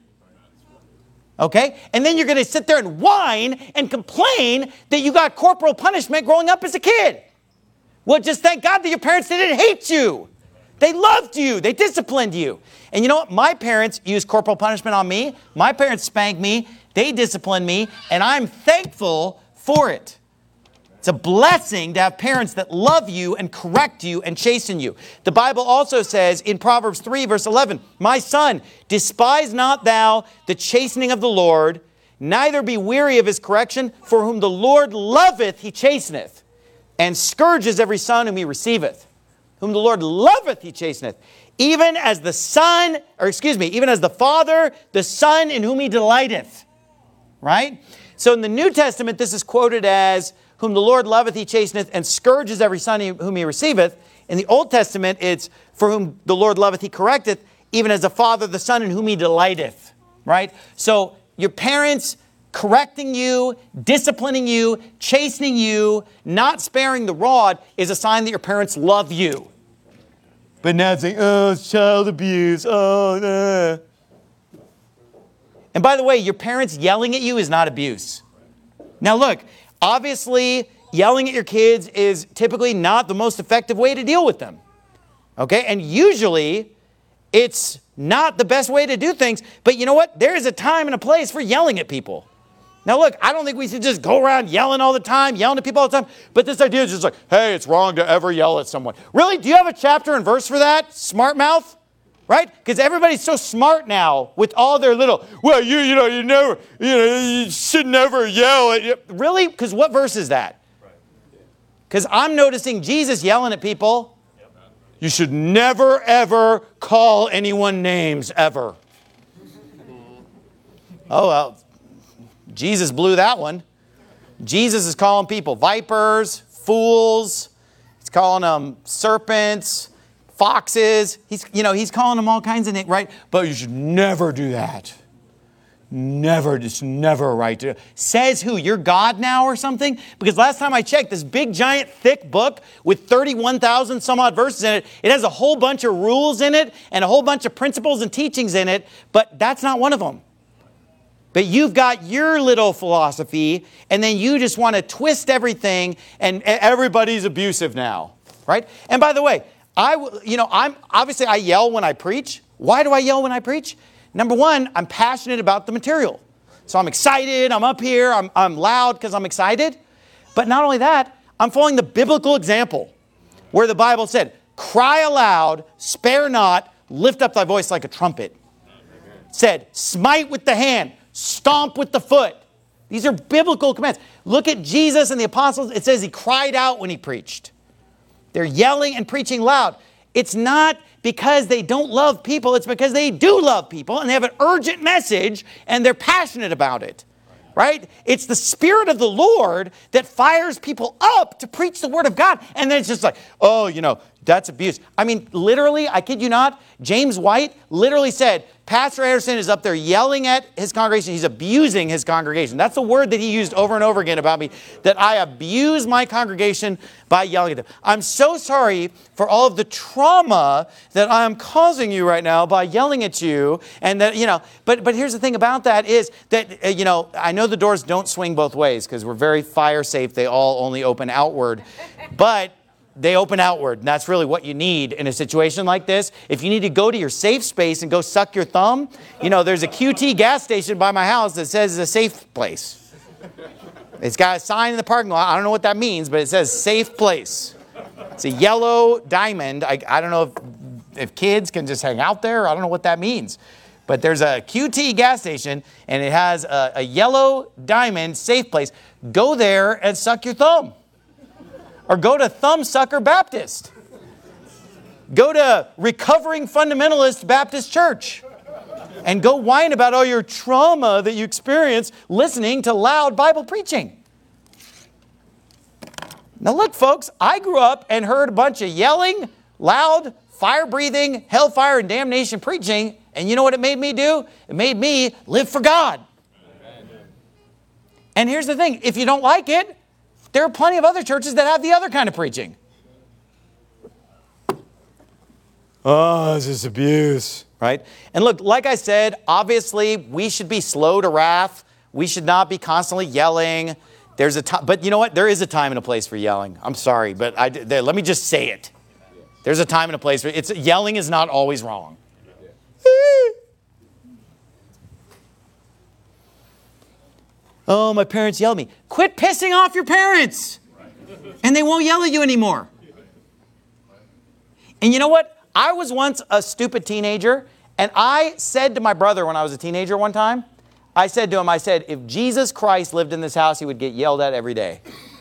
Okay? And then you're going to sit there and whine and complain that you got corporal punishment growing up as a kid. Well, just thank God that your parents didn't hate you. They loved you. They disciplined you. And you know what? My parents used corporal punishment on me. My parents spanked me. They disciplined me. And I'm thankful for it. It's a blessing to have parents that love you and correct you and chasten you. The Bible also says in Proverbs three, verse eleven, my son, despise not thou the chastening of the Lord, neither be weary of his correction, for whom the Lord loveth he chasteneth, and scourges every son whom he receiveth. Whom the Lord loveth he chasteneth, even as the son, or excuse me, even as the father, the son in whom he delighteth. Right? So in the New Testament, this is quoted as, whom the Lord loveth he chasteneth, and scourges every son whom he receiveth. In the Old Testament, it's for whom the Lord loveth he correcteth, even as the father, the son in whom he delighteth. Right? So your parents correcting you, disciplining you, chastening you, not sparing the rod is a sign that your parents love you. But now it's saying, oh, it's child abuse. Oh, no. And by the way, your parents yelling at you is not abuse. Now look, obviously, yelling at your kids is typically not the most effective way to deal with them. Okay? And usually, it's not the best way to do things. But you know what? There is a time and a place for yelling at people. Now look, I don't think we should just go around yelling all the time, yelling at people all the time. But this idea is just like, hey, it's wrong to ever yell at someone. Really? Do you have a chapter and verse for that? Smart mouth? Right? Because everybody's so smart now with all their little, well, you you know, you never, you know, you should never yell at you. Really? Because what verse is that? Because I'm noticing Jesus yelling at people. You should never, ever call anyone names, ever. Oh, well, Jesus blew that one. Jesus is calling people vipers, fools. He's calling them serpents, foxes. He's, you know, he's calling them all kinds of names, right? But you should never do that. Never, just never right to. Says who? You're God now or something? Because last time I checked, this big, giant, thick book with thirty-one thousand some odd verses in it, it has a whole bunch of rules in it and a whole bunch of principles and teachings in it, but that's not one of them. But you've got your little philosophy, and then you just want to twist everything, and everybody's abusive now, right? And by the way, I, you know, I'm obviously I yell when I preach. Why do I yell when I preach? Number one, I'm passionate about the material. So I'm excited, I'm up here, I'm, I'm loud because I'm excited. But not only that, I'm following the biblical example where the Bible said, cry aloud, spare not, lift up thy voice like a trumpet. It said, smite with the hand, stomp with the foot. These are biblical commands. Look at Jesus and the apostles. It says he cried out when he preached. They're yelling and preaching loud. It's not because they don't love people. It's because they do love people and they have an urgent message and they're passionate about it, right? It's the Spirit of the Lord that fires people up to preach the Word of God. And then it's just like, oh, you know, That's abuse. I mean, literally, I kid you not, James White literally said, Pastor Anderson is up there yelling at his congregation. He's abusing his congregation. That's the word that he used over and over again about me, that I abuse my congregation by yelling at them. I'm so sorry for all of the trauma that I'm causing you right now by yelling at you. And that, you know, but, but here's the thing about that is that, uh, you know, I know the doors don't swing both ways because we're very fire safe. They all only open outward. But they open outward, and that's really what you need in a situation like this. If you need to go to your safe space and go suck your thumb, you know, there's a Q T gas station by my house that says it's a safe place. It's got a sign in the parking lot. I don't know what that means, but it says safe place. It's a yellow diamond. I, I don't know if, if kids can just hang out there. I don't know what that means. But there's a Q T gas station, and it has a, a yellow diamond safe place. Go there and suck your thumb. Or go to Thumbsucker Baptist. Go to Recovering Fundamentalist Baptist Church. And go whine about all your trauma that you experience listening to loud Bible preaching. Now look, folks, I grew up and heard a bunch of yelling, loud, fire-breathing, hellfire and damnation preaching. And you know what it made me do? It made me live for God. And here's the thing. If you don't like it, there are plenty of other churches that have the other kind of preaching. Oh, this is abuse. Right? And look, like I said, obviously we should be slow to wrath. We should not be constantly yelling. There's a time, but you know what? There is a time and a place for yelling. I'm sorry, but I, there, let me just say it. There's a time and a place for it. It's, yelling is not always wrong. Oh, my parents yell at me. Quit pissing off your parents. And they won't yell at you anymore. And you know what? I was once a stupid teenager. And I said to my brother when I was a teenager one time, I said to him, I said, if Jesus Christ lived in this house, he would get yelled at every day.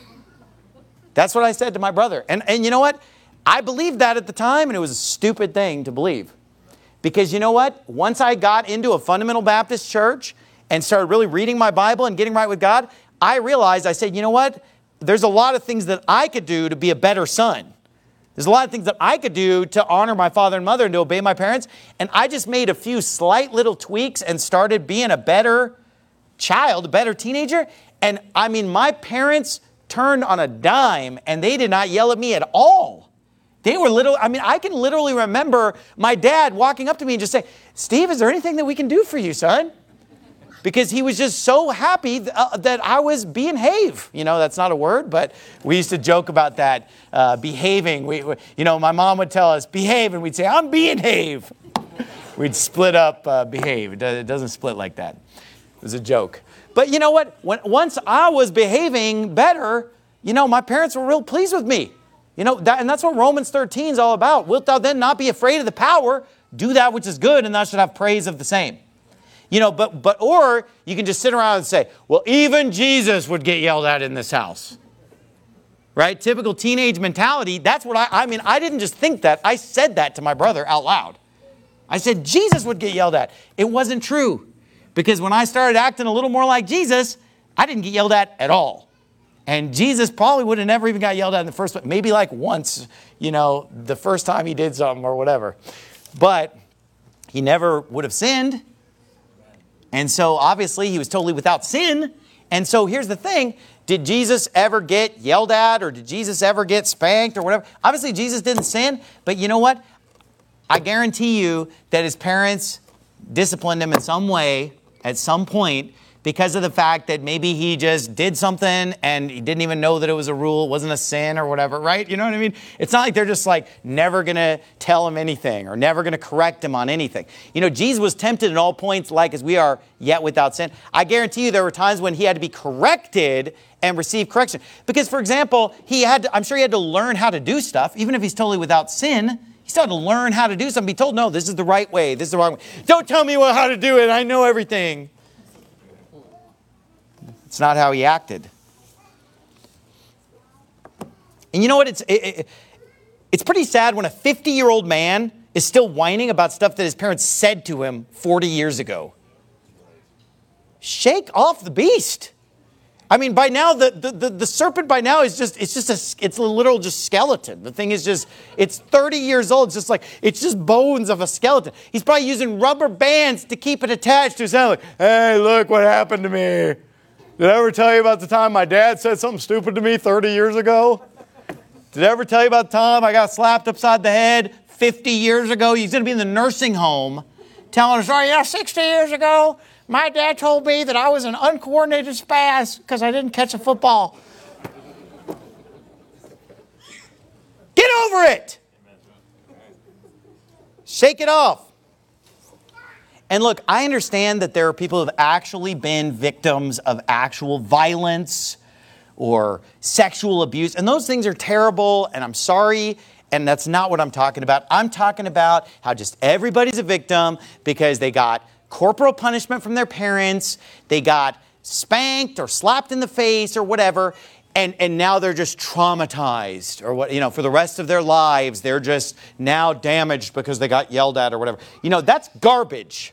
That's what I said to my brother. And, and you know what? I believed that at the time, and it was a stupid thing to believe. Because you know what? Once I got into a fundamental Baptist church and started really reading my Bible and getting right with God, I realized, I said, you know what? There's a lot of things that I could do to be a better son. There's a lot of things that I could do to honor my father and mother and to obey my parents. And I just made a few slight little tweaks and started being a better child, a better teenager. And I mean, my parents turned on a dime and they did not yell at me at all. They were little, I mean, I can literally remember my dad walking up to me and just saying, Steve, is there anything that we can do for you, son? Because he was just so happy th- uh, that I was behave. You know, that's not a word, but we used to joke about that, uh, behaving. We, we, you know, my mom would tell us, behave, and we'd say, I'm behave. We'd split up uh, behave. It, does, it doesn't split like that. It was a joke. But you know what? When, once I was behaving better, you know, my parents were real pleased with me. You know, that, and that's what Romans thirteen is all about. Wilt thou then not be afraid of the power? Do that which is good, and thou shalt have praise of the same. You know, but, but, or you can just sit around and say, well, even Jesus would get yelled at in this house. Right? Typical teenage mentality. That's what I, I mean, I didn't just think that. I said that to my brother out loud. I said, Jesus would get yelled at. It wasn't true. Because when I started acting a little more like Jesus, I didn't get yelled at at all. And Jesus probably would have never even got yelled at in the first place. Maybe like once, you know, the first time he did something or whatever. But he never would have sinned. And so obviously he was totally without sin. And so here's the thing. Did Jesus ever get yelled at, or did Jesus ever get spanked or whatever? Obviously Jesus didn't sin. But you know what? I guarantee you that his parents disciplined him in some way at some point because of the fact that maybe he just did something and he didn't even know that it was a rule, it wasn't a sin or whatever, right? You know what I mean? It's not like they're just like never going to tell him anything or never going to correct him on anything. You know, Jesus was tempted in all points like as we are, yet without sin. I guarantee you there were times when he had to be corrected and receive correction. Because, for example, he had to, I'm sure he had to learn how to do stuff, even if he's totally without sin. He still had to learn how to do something. Be told, no, this is the right way. This is the wrong way. Don't tell me how to do it. I know everything. It's not how he acted. And you know what? It's it, it, it's pretty sad when a fifty-year-old man is still whining about stuff that his parents said to him forty years ago. Shake off the beast. I mean, by now, the, the, the, the serpent by now is just, it's just a, it's a literal just skeleton. The thing is just, it's thirty years old. It's just like, it's just bones of a skeleton. He's probably using rubber bands to keep it attached to his head. Like, hey, look what happened to me. Did I ever tell you about the time my dad said something stupid to me thirty years ago? Did I ever tell you about the time I got slapped upside the head fifty years ago? He's going to be in the nursing home telling us, oh yeah, sixty years ago, my dad told me that I was an uncoordinated spaz because I didn't catch a football. Get over it. Shake it off. And look, I understand that there are people who have actually been victims of actual violence or sexual abuse. And those things are terrible, and I'm sorry, and that's not what I'm talking about. I'm talking about how just everybody's a victim because they got corporal punishment from their parents, they got spanked or slapped in the face or whatever, and, and now they're just traumatized or what, you know, for the rest of their lives, they're just now damaged because they got yelled at or whatever. You know, that's garbage.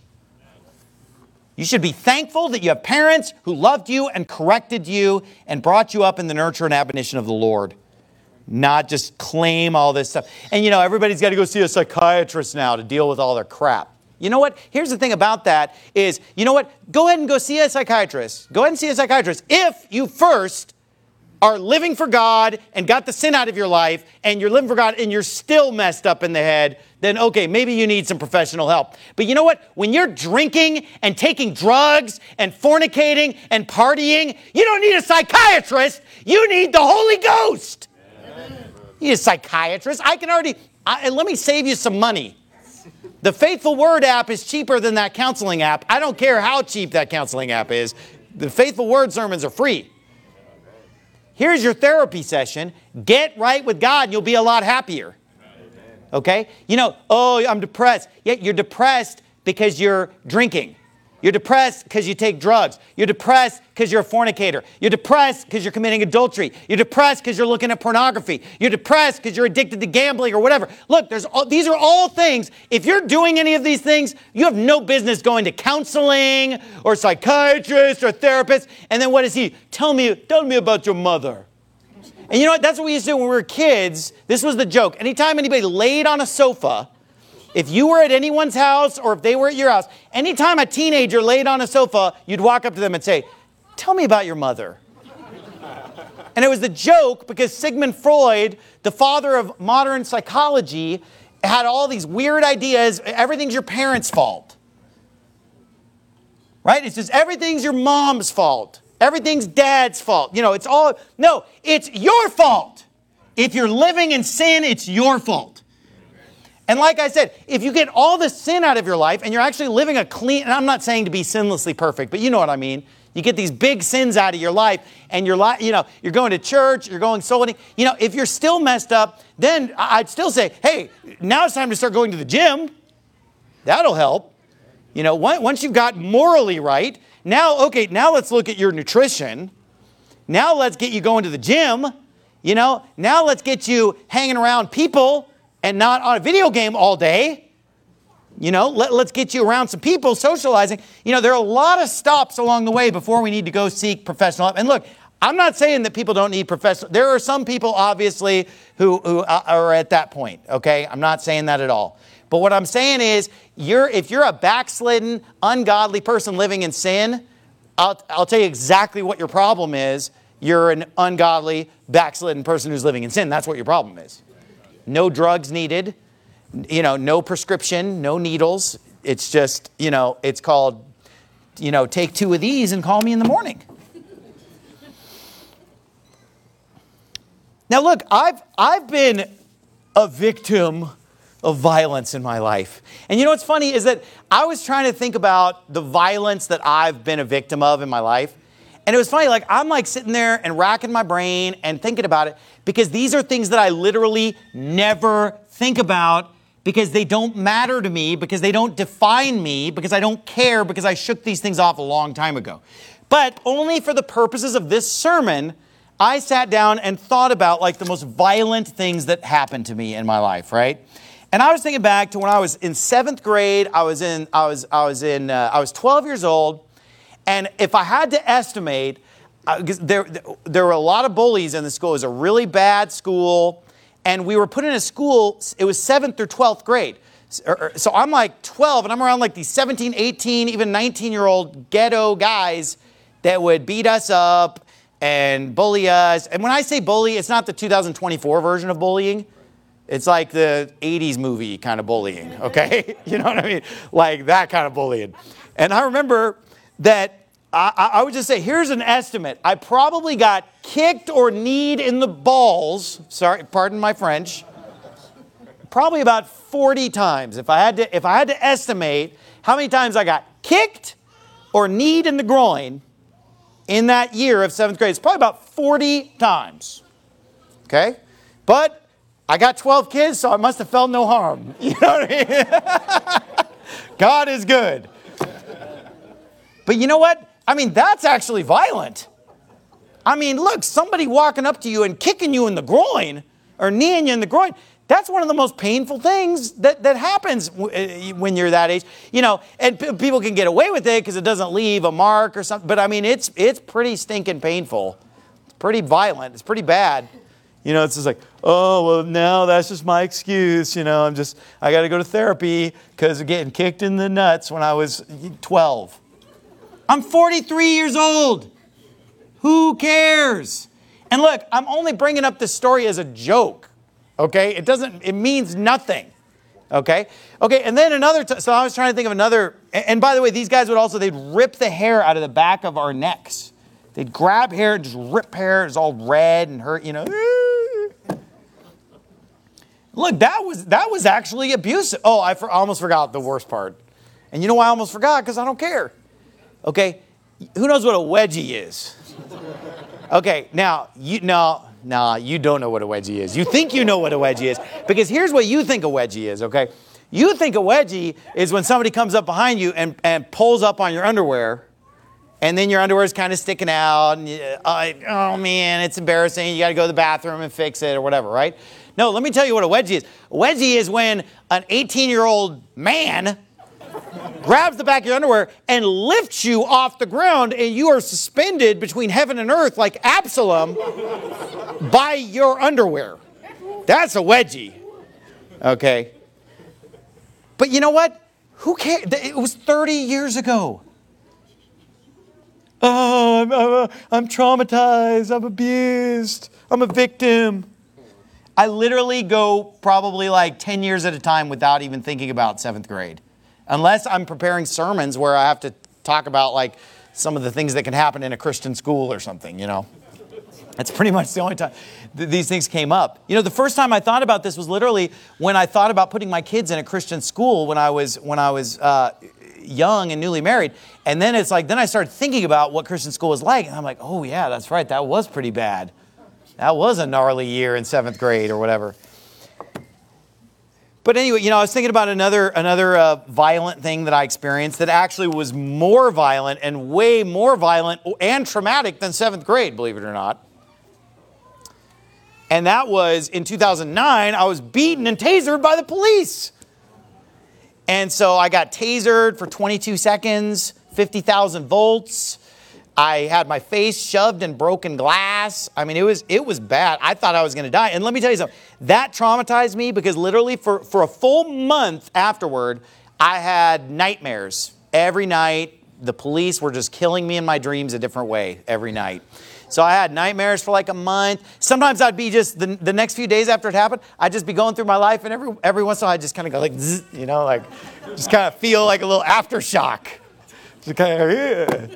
You should be thankful that you have parents who loved you and corrected you and brought you up in the nurture and admonition of the Lord. Not just claim all this stuff. And you know, everybody's got to go see a psychiatrist now to deal with all their crap. You know what? Here's the thing about that is, you know what? Go ahead and go see a psychiatrist. Go ahead and see a psychiatrist. If you first are living for God and got the sin out of your life and you're living for God and you're still messed up in the head, then okay, maybe you need some professional help. But you know what? When you're drinking and taking drugs and fornicating and partying, you don't need a psychiatrist. You need the Holy Ghost. Amen. You need a psychiatrist. I can already, I, let me save you some money. The Faithful Word app is cheaper than that counseling app. I don't care how cheap that counseling app is. The Faithful Word sermons are free. Here's your therapy session. Get right with God and you'll be a lot happier. Okay? You know, oh, I'm depressed. Yeah, you're depressed because you're drinking. You're depressed because you take drugs. You're depressed because you're a fornicator. You're depressed because you're committing adultery. You're depressed because you're looking at pornography. You're depressed because you're addicted to gambling or whatever. Look, there's all, these are all things. If you're doing any of these things, you have no business going to counseling or psychiatrist or therapist. And then what is he? Tell me, tell me about your mother. And you know what? That's what we used to do when we were kids. This was the joke. Anytime anybody laid on a sofa, if you were at anyone's house or if they were at your house, anytime a teenager laid on a sofa, you'd walk up to them and say, tell me about your mother. And it was the joke because Sigmund Freud, the father of modern psychology, had all these weird ideas. Everything's your parents' fault. Right? It's just everything's your mom's fault. Everything's dad's fault. You know, it's all, no, it's your fault. If you're living in sin, it's your fault. And like I said, if you get all the sin out of your life and you're actually living a clean, and I'm not saying to be sinlessly perfect, but you know what I mean. You get these big sins out of your life and you're like, you know, you're going to church, you're going soul winning. You know, if you're still messed up, then I'd still say, hey, now it's time to start going to the gym. That'll help. You know, once you've got morally right, now, okay, now let's look at your nutrition. Now let's get you going to the gym. You know, now let's get you hanging around people and not on a video game all day. You know, let, let's get you around some people, socializing. You know, there are a lot of stops along the way before we need to go seek professional help. And look, I'm not saying that people don't need professional. There are some people, obviously, who, who are at that point, okay? I'm not saying that at all. But what I'm saying is, you're, if you're a backslidden, ungodly person living in sin, I'll, I'll tell you exactly what your problem is. You're an ungodly, backslidden person who's living in sin. That's what your problem is. No drugs needed, you know, no prescription, no needles. It's just, you know, it's called, you know, take two of these and call me in the morning. Now, look, I've, I've been a victim of violence in my life. And you know what's funny is that I was trying to think about the violence that I've been a victim of in my life. And it was funny, like I'm like sitting there and racking my brain and thinking about it because these are things that I literally never think about because they don't matter to me, because they don't define me, because I don't care, because I shook these things off a long time ago. But only for the purposes of this sermon, I sat down and thought about like the most violent things that happened to me in my life, right? And I was thinking back to when I was in seventh grade. I was in, I was, I was in, uh, I was twelve years old. And if I had to estimate, because there, there were a lot of bullies in the school. It was a really bad school. And we were put in a school, it was seventh or twelfth grade. So I'm like twelve, and I'm around like these seventeen, eighteen, even nineteen-year-old ghetto guys that would beat us up and bully us. And when I say bully, it's not the two thousand twenty-four version of bullying. It's like the eighties movie kind of bullying, okay? You know what I mean? Like that kind of bullying. And I remember that I, I would just say, here's an estimate. I probably got kicked or kneed in the balls, sorry, pardon my French, probably about forty times. If I had to, if I had to estimate how many times I got kicked or kneed in the groin in that year of seventh grade, it's probably about forty times. Okay? But I got twelve kids, so I must have felt no harm. You know what I mean? God is good. But you know what? I mean, that's actually violent. I mean, look, somebody walking up to you and kicking you in the groin or kneeing you in the groin, that's one of the most painful things that, that happens w- when you're that age. You know, and p- people can get away with it because it doesn't leave a mark or something. But I mean, it's it's pretty stinking painful. It's pretty violent. It's pretty bad. You know, it's just like, oh, well, no, that's just my excuse. You know, I'm just, I got to go to therapy because of getting kicked in the nuts when I was twelve. I'm forty-three years old. Who cares? And look, I'm only bringing up this story as a joke. Okay? It doesn't, it means nothing. Okay? Okay, and then another, t- so I was trying to think of another, and, and by the way, these guys would also, they'd rip the hair out of the back of our necks. They'd grab hair and just rip hair. It's all red and hurt, you know. Look, that was, that was actually abusive. Oh, I for, almost forgot the worst part. And you know why I almost forgot? Because I don't care. Okay, who knows what a wedgie is? Okay, now, you no, no, you don't know what a wedgie is. You think you know what a wedgie is. Because here's what you think a wedgie is, okay? You think a wedgie is when somebody comes up behind you and, and pulls up on your underwear, and then your underwear is kind of sticking out, and you, uh, oh man, it's embarrassing. You got to go to the bathroom and fix it or whatever, right? No, let me tell you what a wedgie is. A wedgie is when an eighteen-year-old man grabs the back of your underwear and lifts you off the ground, and you are suspended between heaven and earth like Absalom by your underwear. That's a wedgie. Okay. But you know what? Who cares? It was thirty years ago. Oh, I'm, I'm, I'm traumatized. I'm abused. I'm a victim. I literally go probably like ten years at a time without even thinking about seventh grade. Unless I'm preparing sermons where I have to talk about like some of the things that can happen in a Christian school or something, you know. That's pretty much the only time th- these things came up. You know, the first time I thought about this was literally when I thought about putting my kids in a Christian school when I was when I was uh, young and newly married. And then it's like, then I started thinking about what Christian school was like. And I'm like, oh yeah, that's right. That was pretty bad. That was a gnarly year in seventh grade or whatever. But anyway, you know, I was thinking about another another uh, violent thing that I experienced that actually was more violent and way more violent and traumatic than seventh grade, believe it or not. And that was in two thousand nine, I was beaten and tasered by the police. And so I got tasered for twenty-two seconds, fifty thousand volts. I had my face shoved in broken glass. I mean, it was it was bad. I thought I was going to die. And let me tell you something. That traumatized me because literally for, for a full month afterward, I had nightmares every night. The police were just killing me in my dreams a different way every night. So I had nightmares for like a month. Sometimes I'd be just, the, the next few days after it happened, I'd just be going through my life, and every every once in a while I'd just kind of go like, zzz, you know, like, just kind of feel like a little aftershock. Just kind of, yeah.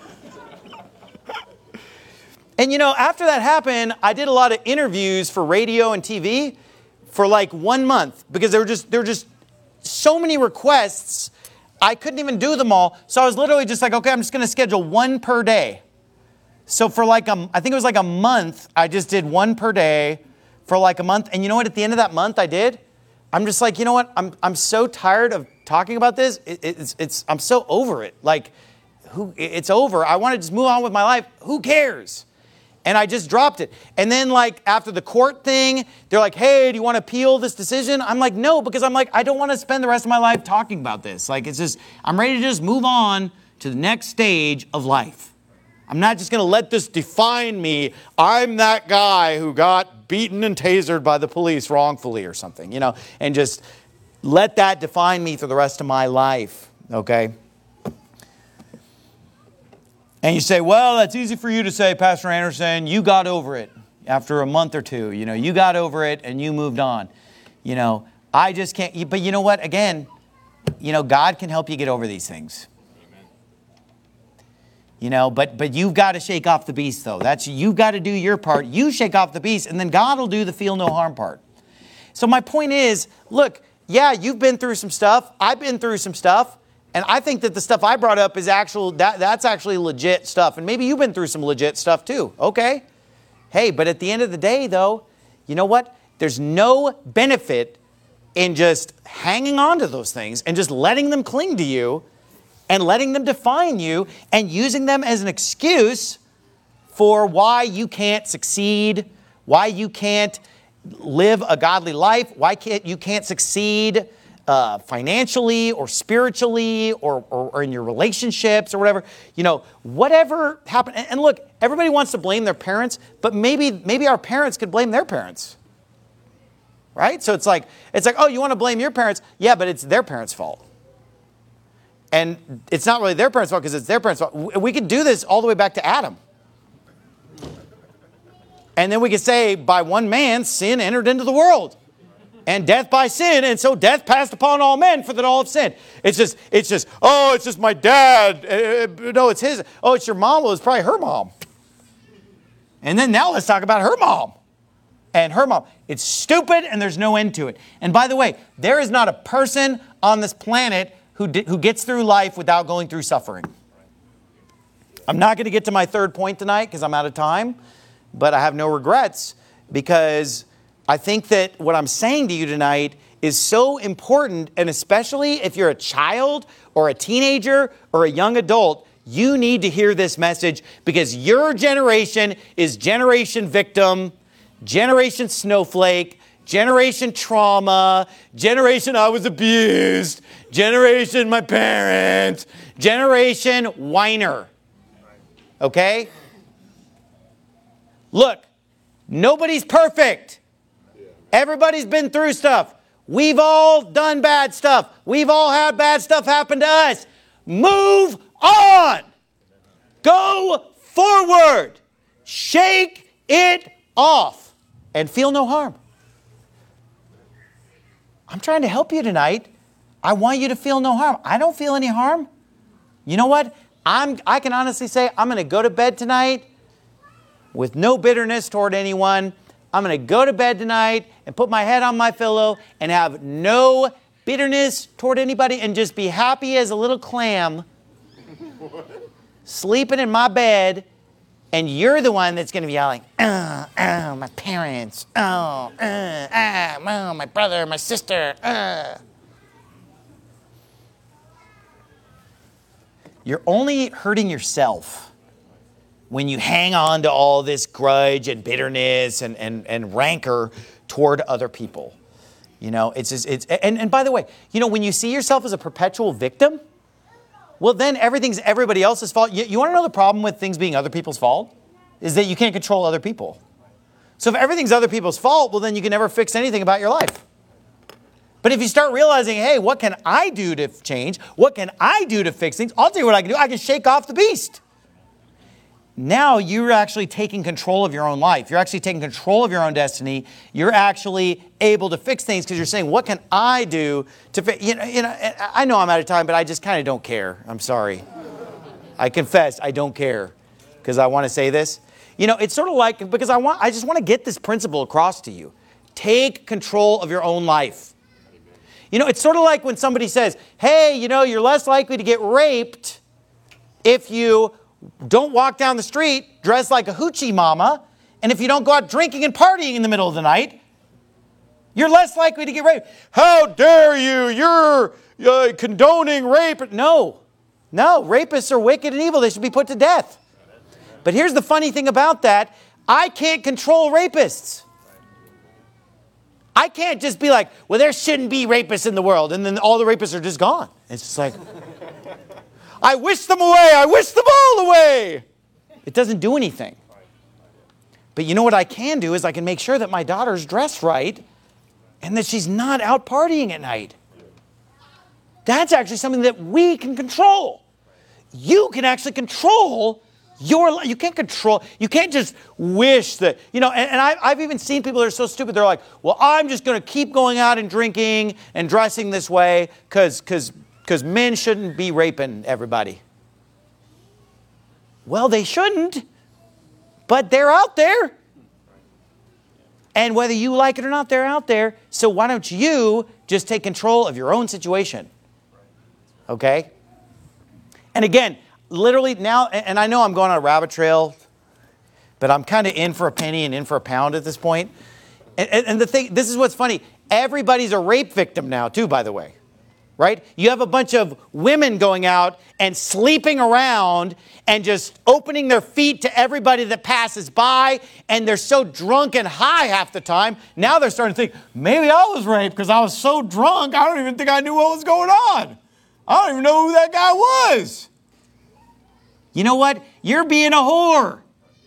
And you know, after that happened, I did a lot of interviews for radio and T V for like one month because there were just there were just so many requests, I couldn't even do them all. So I was literally just like, okay, I'm just going to schedule one per day. So for like a, I think it was like a month, I just did one per day for like a month. And you know what? At the end of that month, I did. I'm just like, you know what? I'm I'm so tired of talking about this. It, it's it's I'm so over it. Like, who? It's over. I want to just move on with my life. Who cares? And I just dropped it. And then like after the court thing, they're like, hey, do you want to appeal this decision? I'm like, no, because I'm like, I don't want to spend the rest of my life talking about this. Like, it's just, I'm ready to just move on to the next stage of life. I'm not just going to let this define me. I'm that guy who got beaten and tasered by the police wrongfully or something, you know, and just let that define me for the rest of my life, okay? And you say, well, that's easy for you to say, Pastor Anderson, you got over it after a month or two. You know, you got over it and you moved on. You know, I just can't. But you know what? Again, you know, God can help you get over these things. Amen. You know, but but you've got to shake off the beast, though. That's you've got to do your part. You shake off the beast, and then God will do the feel no harm part. So my point is, look, yeah, you've been through some stuff. I've been through some stuff. And I think that the stuff I brought up is actual, that, that's actually legit stuff. And maybe you've been through some legit stuff too. Okay. Hey, but at the end of the day, though, you know what? There's no benefit in just hanging on to those things and just letting them cling to you and letting them define you and using them as an excuse for why you can't succeed, why you can't live a godly life, why can't you can't succeed Uh, financially or spiritually or, or, or in your relationships or whatever, you know, whatever happened. And, and look, everybody wants to blame their parents, but maybe maybe our parents could blame their parents, right? So it's like, it's like, oh, you want to blame your parents? Yeah, but it's their parents' fault. And it's not really their parents' fault because it's their parents' fault. We could do this all the way back to Adam. And then we could say, by one man, sin entered into the world. And death by sin, and so death passed upon all men, for that all have sinned. It's just, it's just, oh, it's just my dad. Uh, no, it's his. Oh, it's your mom. Well, it's probably her mom. And then now let's talk about her mom. And her mom. It's stupid, and there's no end to it. And by the way, there is not a person on this planet who di- who gets through life without going through suffering. I'm not going to get to my third point tonight because I'm out of time, but I have no regrets because I think that what I'm saying to you tonight is so important, and especially if you're a child or a teenager or a young adult, you need to hear this message because your generation is generation victim, generation snowflake, generation trauma, generation I was abused, generation my parents, generation whiner. Okay? Look, nobody's perfect. Everybody's been through stuff. We've all done bad stuff. We've all had bad stuff happen to us. Move on. Go forward. Shake it off and feel no harm. I'm trying to help you tonight. I want you to feel no harm. I don't feel any harm. You know what? I'm, I can honestly say I'm going to go to bed tonight with no bitterness toward anyone. I'm going to go to bed tonight and put my head on my pillow and have no bitterness toward anybody and just be happy as a little clam sleeping in my bed, and you're the one that's going to be yelling, oh, oh, my parents, oh, uh, ah, oh, my brother, my sister, uh. You're only hurting yourself when you hang on to all this grudge and bitterness and, and, and rancor toward other people. You know, it's just, it's, and, and by the way, you know, when you see yourself as a perpetual victim, well, then everything's everybody else's fault. You, you want to know the problem with things being other people's fault? Is that you can't control other people. So if everything's other people's fault, well, then you can never fix anything about your life. But if you start realizing, hey, what can I do to change? What can I do to fix things? I'll tell you what I can do. I can shake off the beast. Now you're actually taking control of your own life. You're actually taking control of your own destiny. You're actually able to fix things because you're saying, what can I do to fix? You know, you know, I know I'm out of time, but I just kind of don't care. I'm sorry. I confess I don't care because I want to say this. You know, it's sort of like, because I want, I just want to get this principle across to you. Take control of your own life. You know, it's sort of like when somebody says, hey, you know, you're less likely to get raped if you don't walk down the street dressed like a hoochie mama, and if you don't go out drinking and partying in the middle of the night, you're less likely to get raped. How dare you? You're uh, condoning rape. No, no, rapists are wicked and evil. They should be put to death. But here's the funny thing about that. I can't control rapists. I can't just be like, well, there shouldn't be rapists in the world, and then all the rapists are just gone. It's just like, I wish them away. I wish them all away. It doesn't do anything. But you know what I can do is I can make sure that my daughter's dressed right and that she's not out partying at night. That's actually something that we can control. You can actually control your life. You can't control, you can't just wish that, you know, and, and I, I've even seen people that are so stupid. They're like, well, I'm just going to keep going out and drinking and dressing this way because because because men shouldn't be raping everybody. Well, they shouldn't, but they're out there. And whether you like it or not, they're out there. So why don't you just take control of your own situation? Okay? And again, literally now, and I know I'm going on a rabbit trail, but I'm kind of in for a penny and in for a pound at this point. And, and, and the thing, this is what's funny. Everybody's a rape victim now too, by the way. Right? You have a bunch of women going out and sleeping around and just opening their feet to everybody that passes by, and they're so drunk and high half the time. Now they're starting to think, maybe I was raped because I was so drunk, I don't even think I knew what was going on. I don't even know who that guy was. You know what? You're being a whore.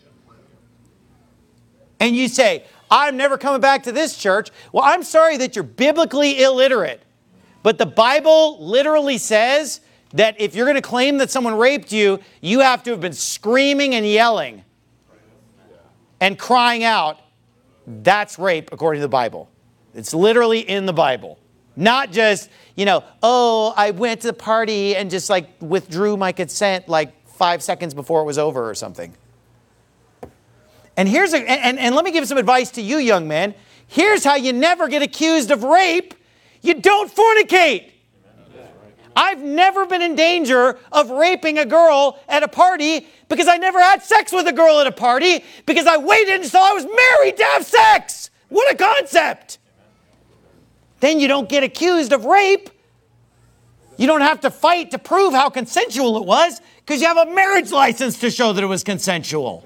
And you say, I'm never coming back to this church. Well, I'm sorry that you're biblically illiterate. But the Bible literally says that if you're going to claim that someone raped you, you have to have been screaming and yelling and crying out. That's rape according to the Bible. It's literally in the Bible. Not just, you know, oh, I went to the party and just like withdrew my consent like five seconds before it was over or something. And here's a, and, and let me give some advice to you, young men. Here's how you never get accused of rape. You don't fornicate. I've never been in danger of raping a girl at a party because I never had sex with a girl at a party because I waited until I was married to have sex. What a concept. Then you don't get accused of rape. You don't have to fight to prove how consensual it was because you have a marriage license to show that it was consensual.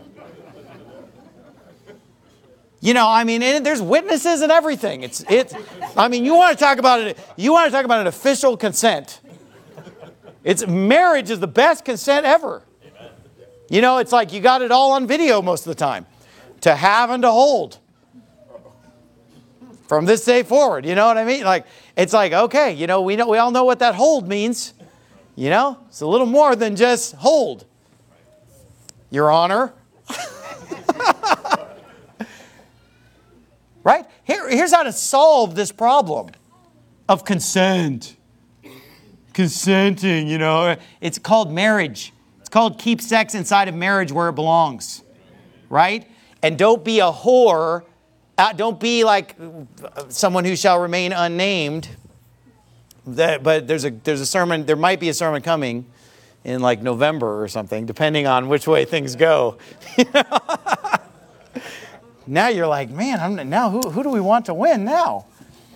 You know, I mean, and there's witnesses and everything. It's, it's. I mean, you want to talk about it. You want to talk about an official consent. It's marriage is the best consent ever. You know, it's like you got it all on video most of the time, to have and to hold. From this day forward, you know what I mean? Like it's like okay, you know, we know we all know what that hold means. You know, it's a little more than just hold. Your Honor. Right? Here, here's how to solve this problem of consent. Consenting, you know. It's called marriage. It's called keep sex inside of marriage where it belongs. Right? And don't be a whore. Uh, don't be like someone who shall remain unnamed. That, but there's a, there's a sermon, there might be a sermon coming in like November or something, depending on which way things go. Now you're like, man, I'm, now who, who do we want to win now?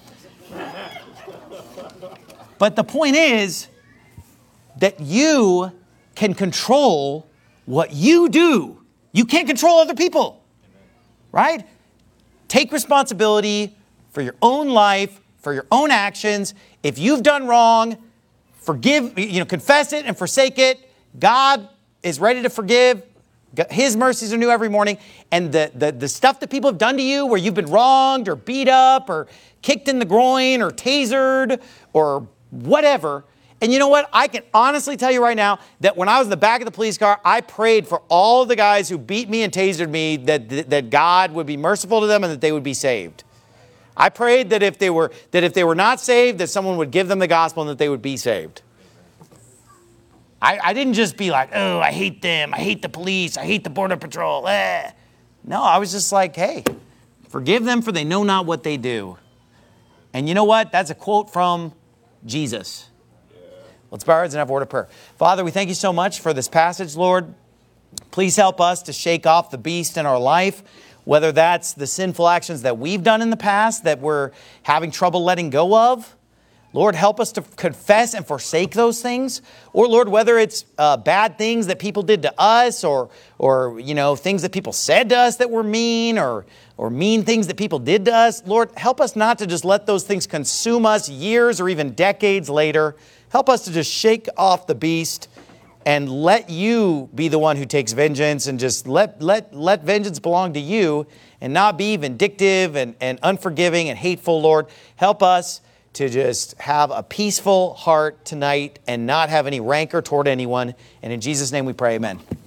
But the point is that you can control what you do. You can't control other people, right? Take responsibility for your own life, for your own actions. If you've done wrong, forgive, you know, confess it and forsake it. God is ready to forgive. His mercies are new every morning. And the, the, the stuff that people have done to you where you've been wronged or beat up or kicked in the groin or tasered or whatever. And you know what? I can honestly tell you right now that when I was in the back of the police car, I prayed for all the guys who beat me and tasered me that, that God would be merciful to them and that they would be saved. I prayed that if they were, that if they were not saved, that someone would give them the gospel and that they would be saved. I, I didn't just be like, oh, I hate them. I hate the police. I hate the Border Patrol. Eh. No, I was just like, hey, forgive them for they know not what they do. And you know what? That's a quote from Jesus. Let's bow our heads and have a word of prayer. Father, we thank you so much for this passage, Lord. Please help us to shake off the beast in our life, whether that's the sinful actions that we've done in the past that we're having trouble letting go of. Lord, help us to confess and forsake those things. Or, Lord, whether it's uh, bad things that people did to us or, or, you know, things that people said to us that were mean or, or mean things that people did to us. Lord, help us not to just let those things consume us years or even decades later. Help us to just shake off the beast and let you be the one who takes vengeance, and just let, let, let vengeance belong to you and not be vindictive and, and unforgiving and hateful, Lord. Help us to just have a peaceful heart tonight and not have any rancor toward anyone. And in Jesus' name we pray, amen.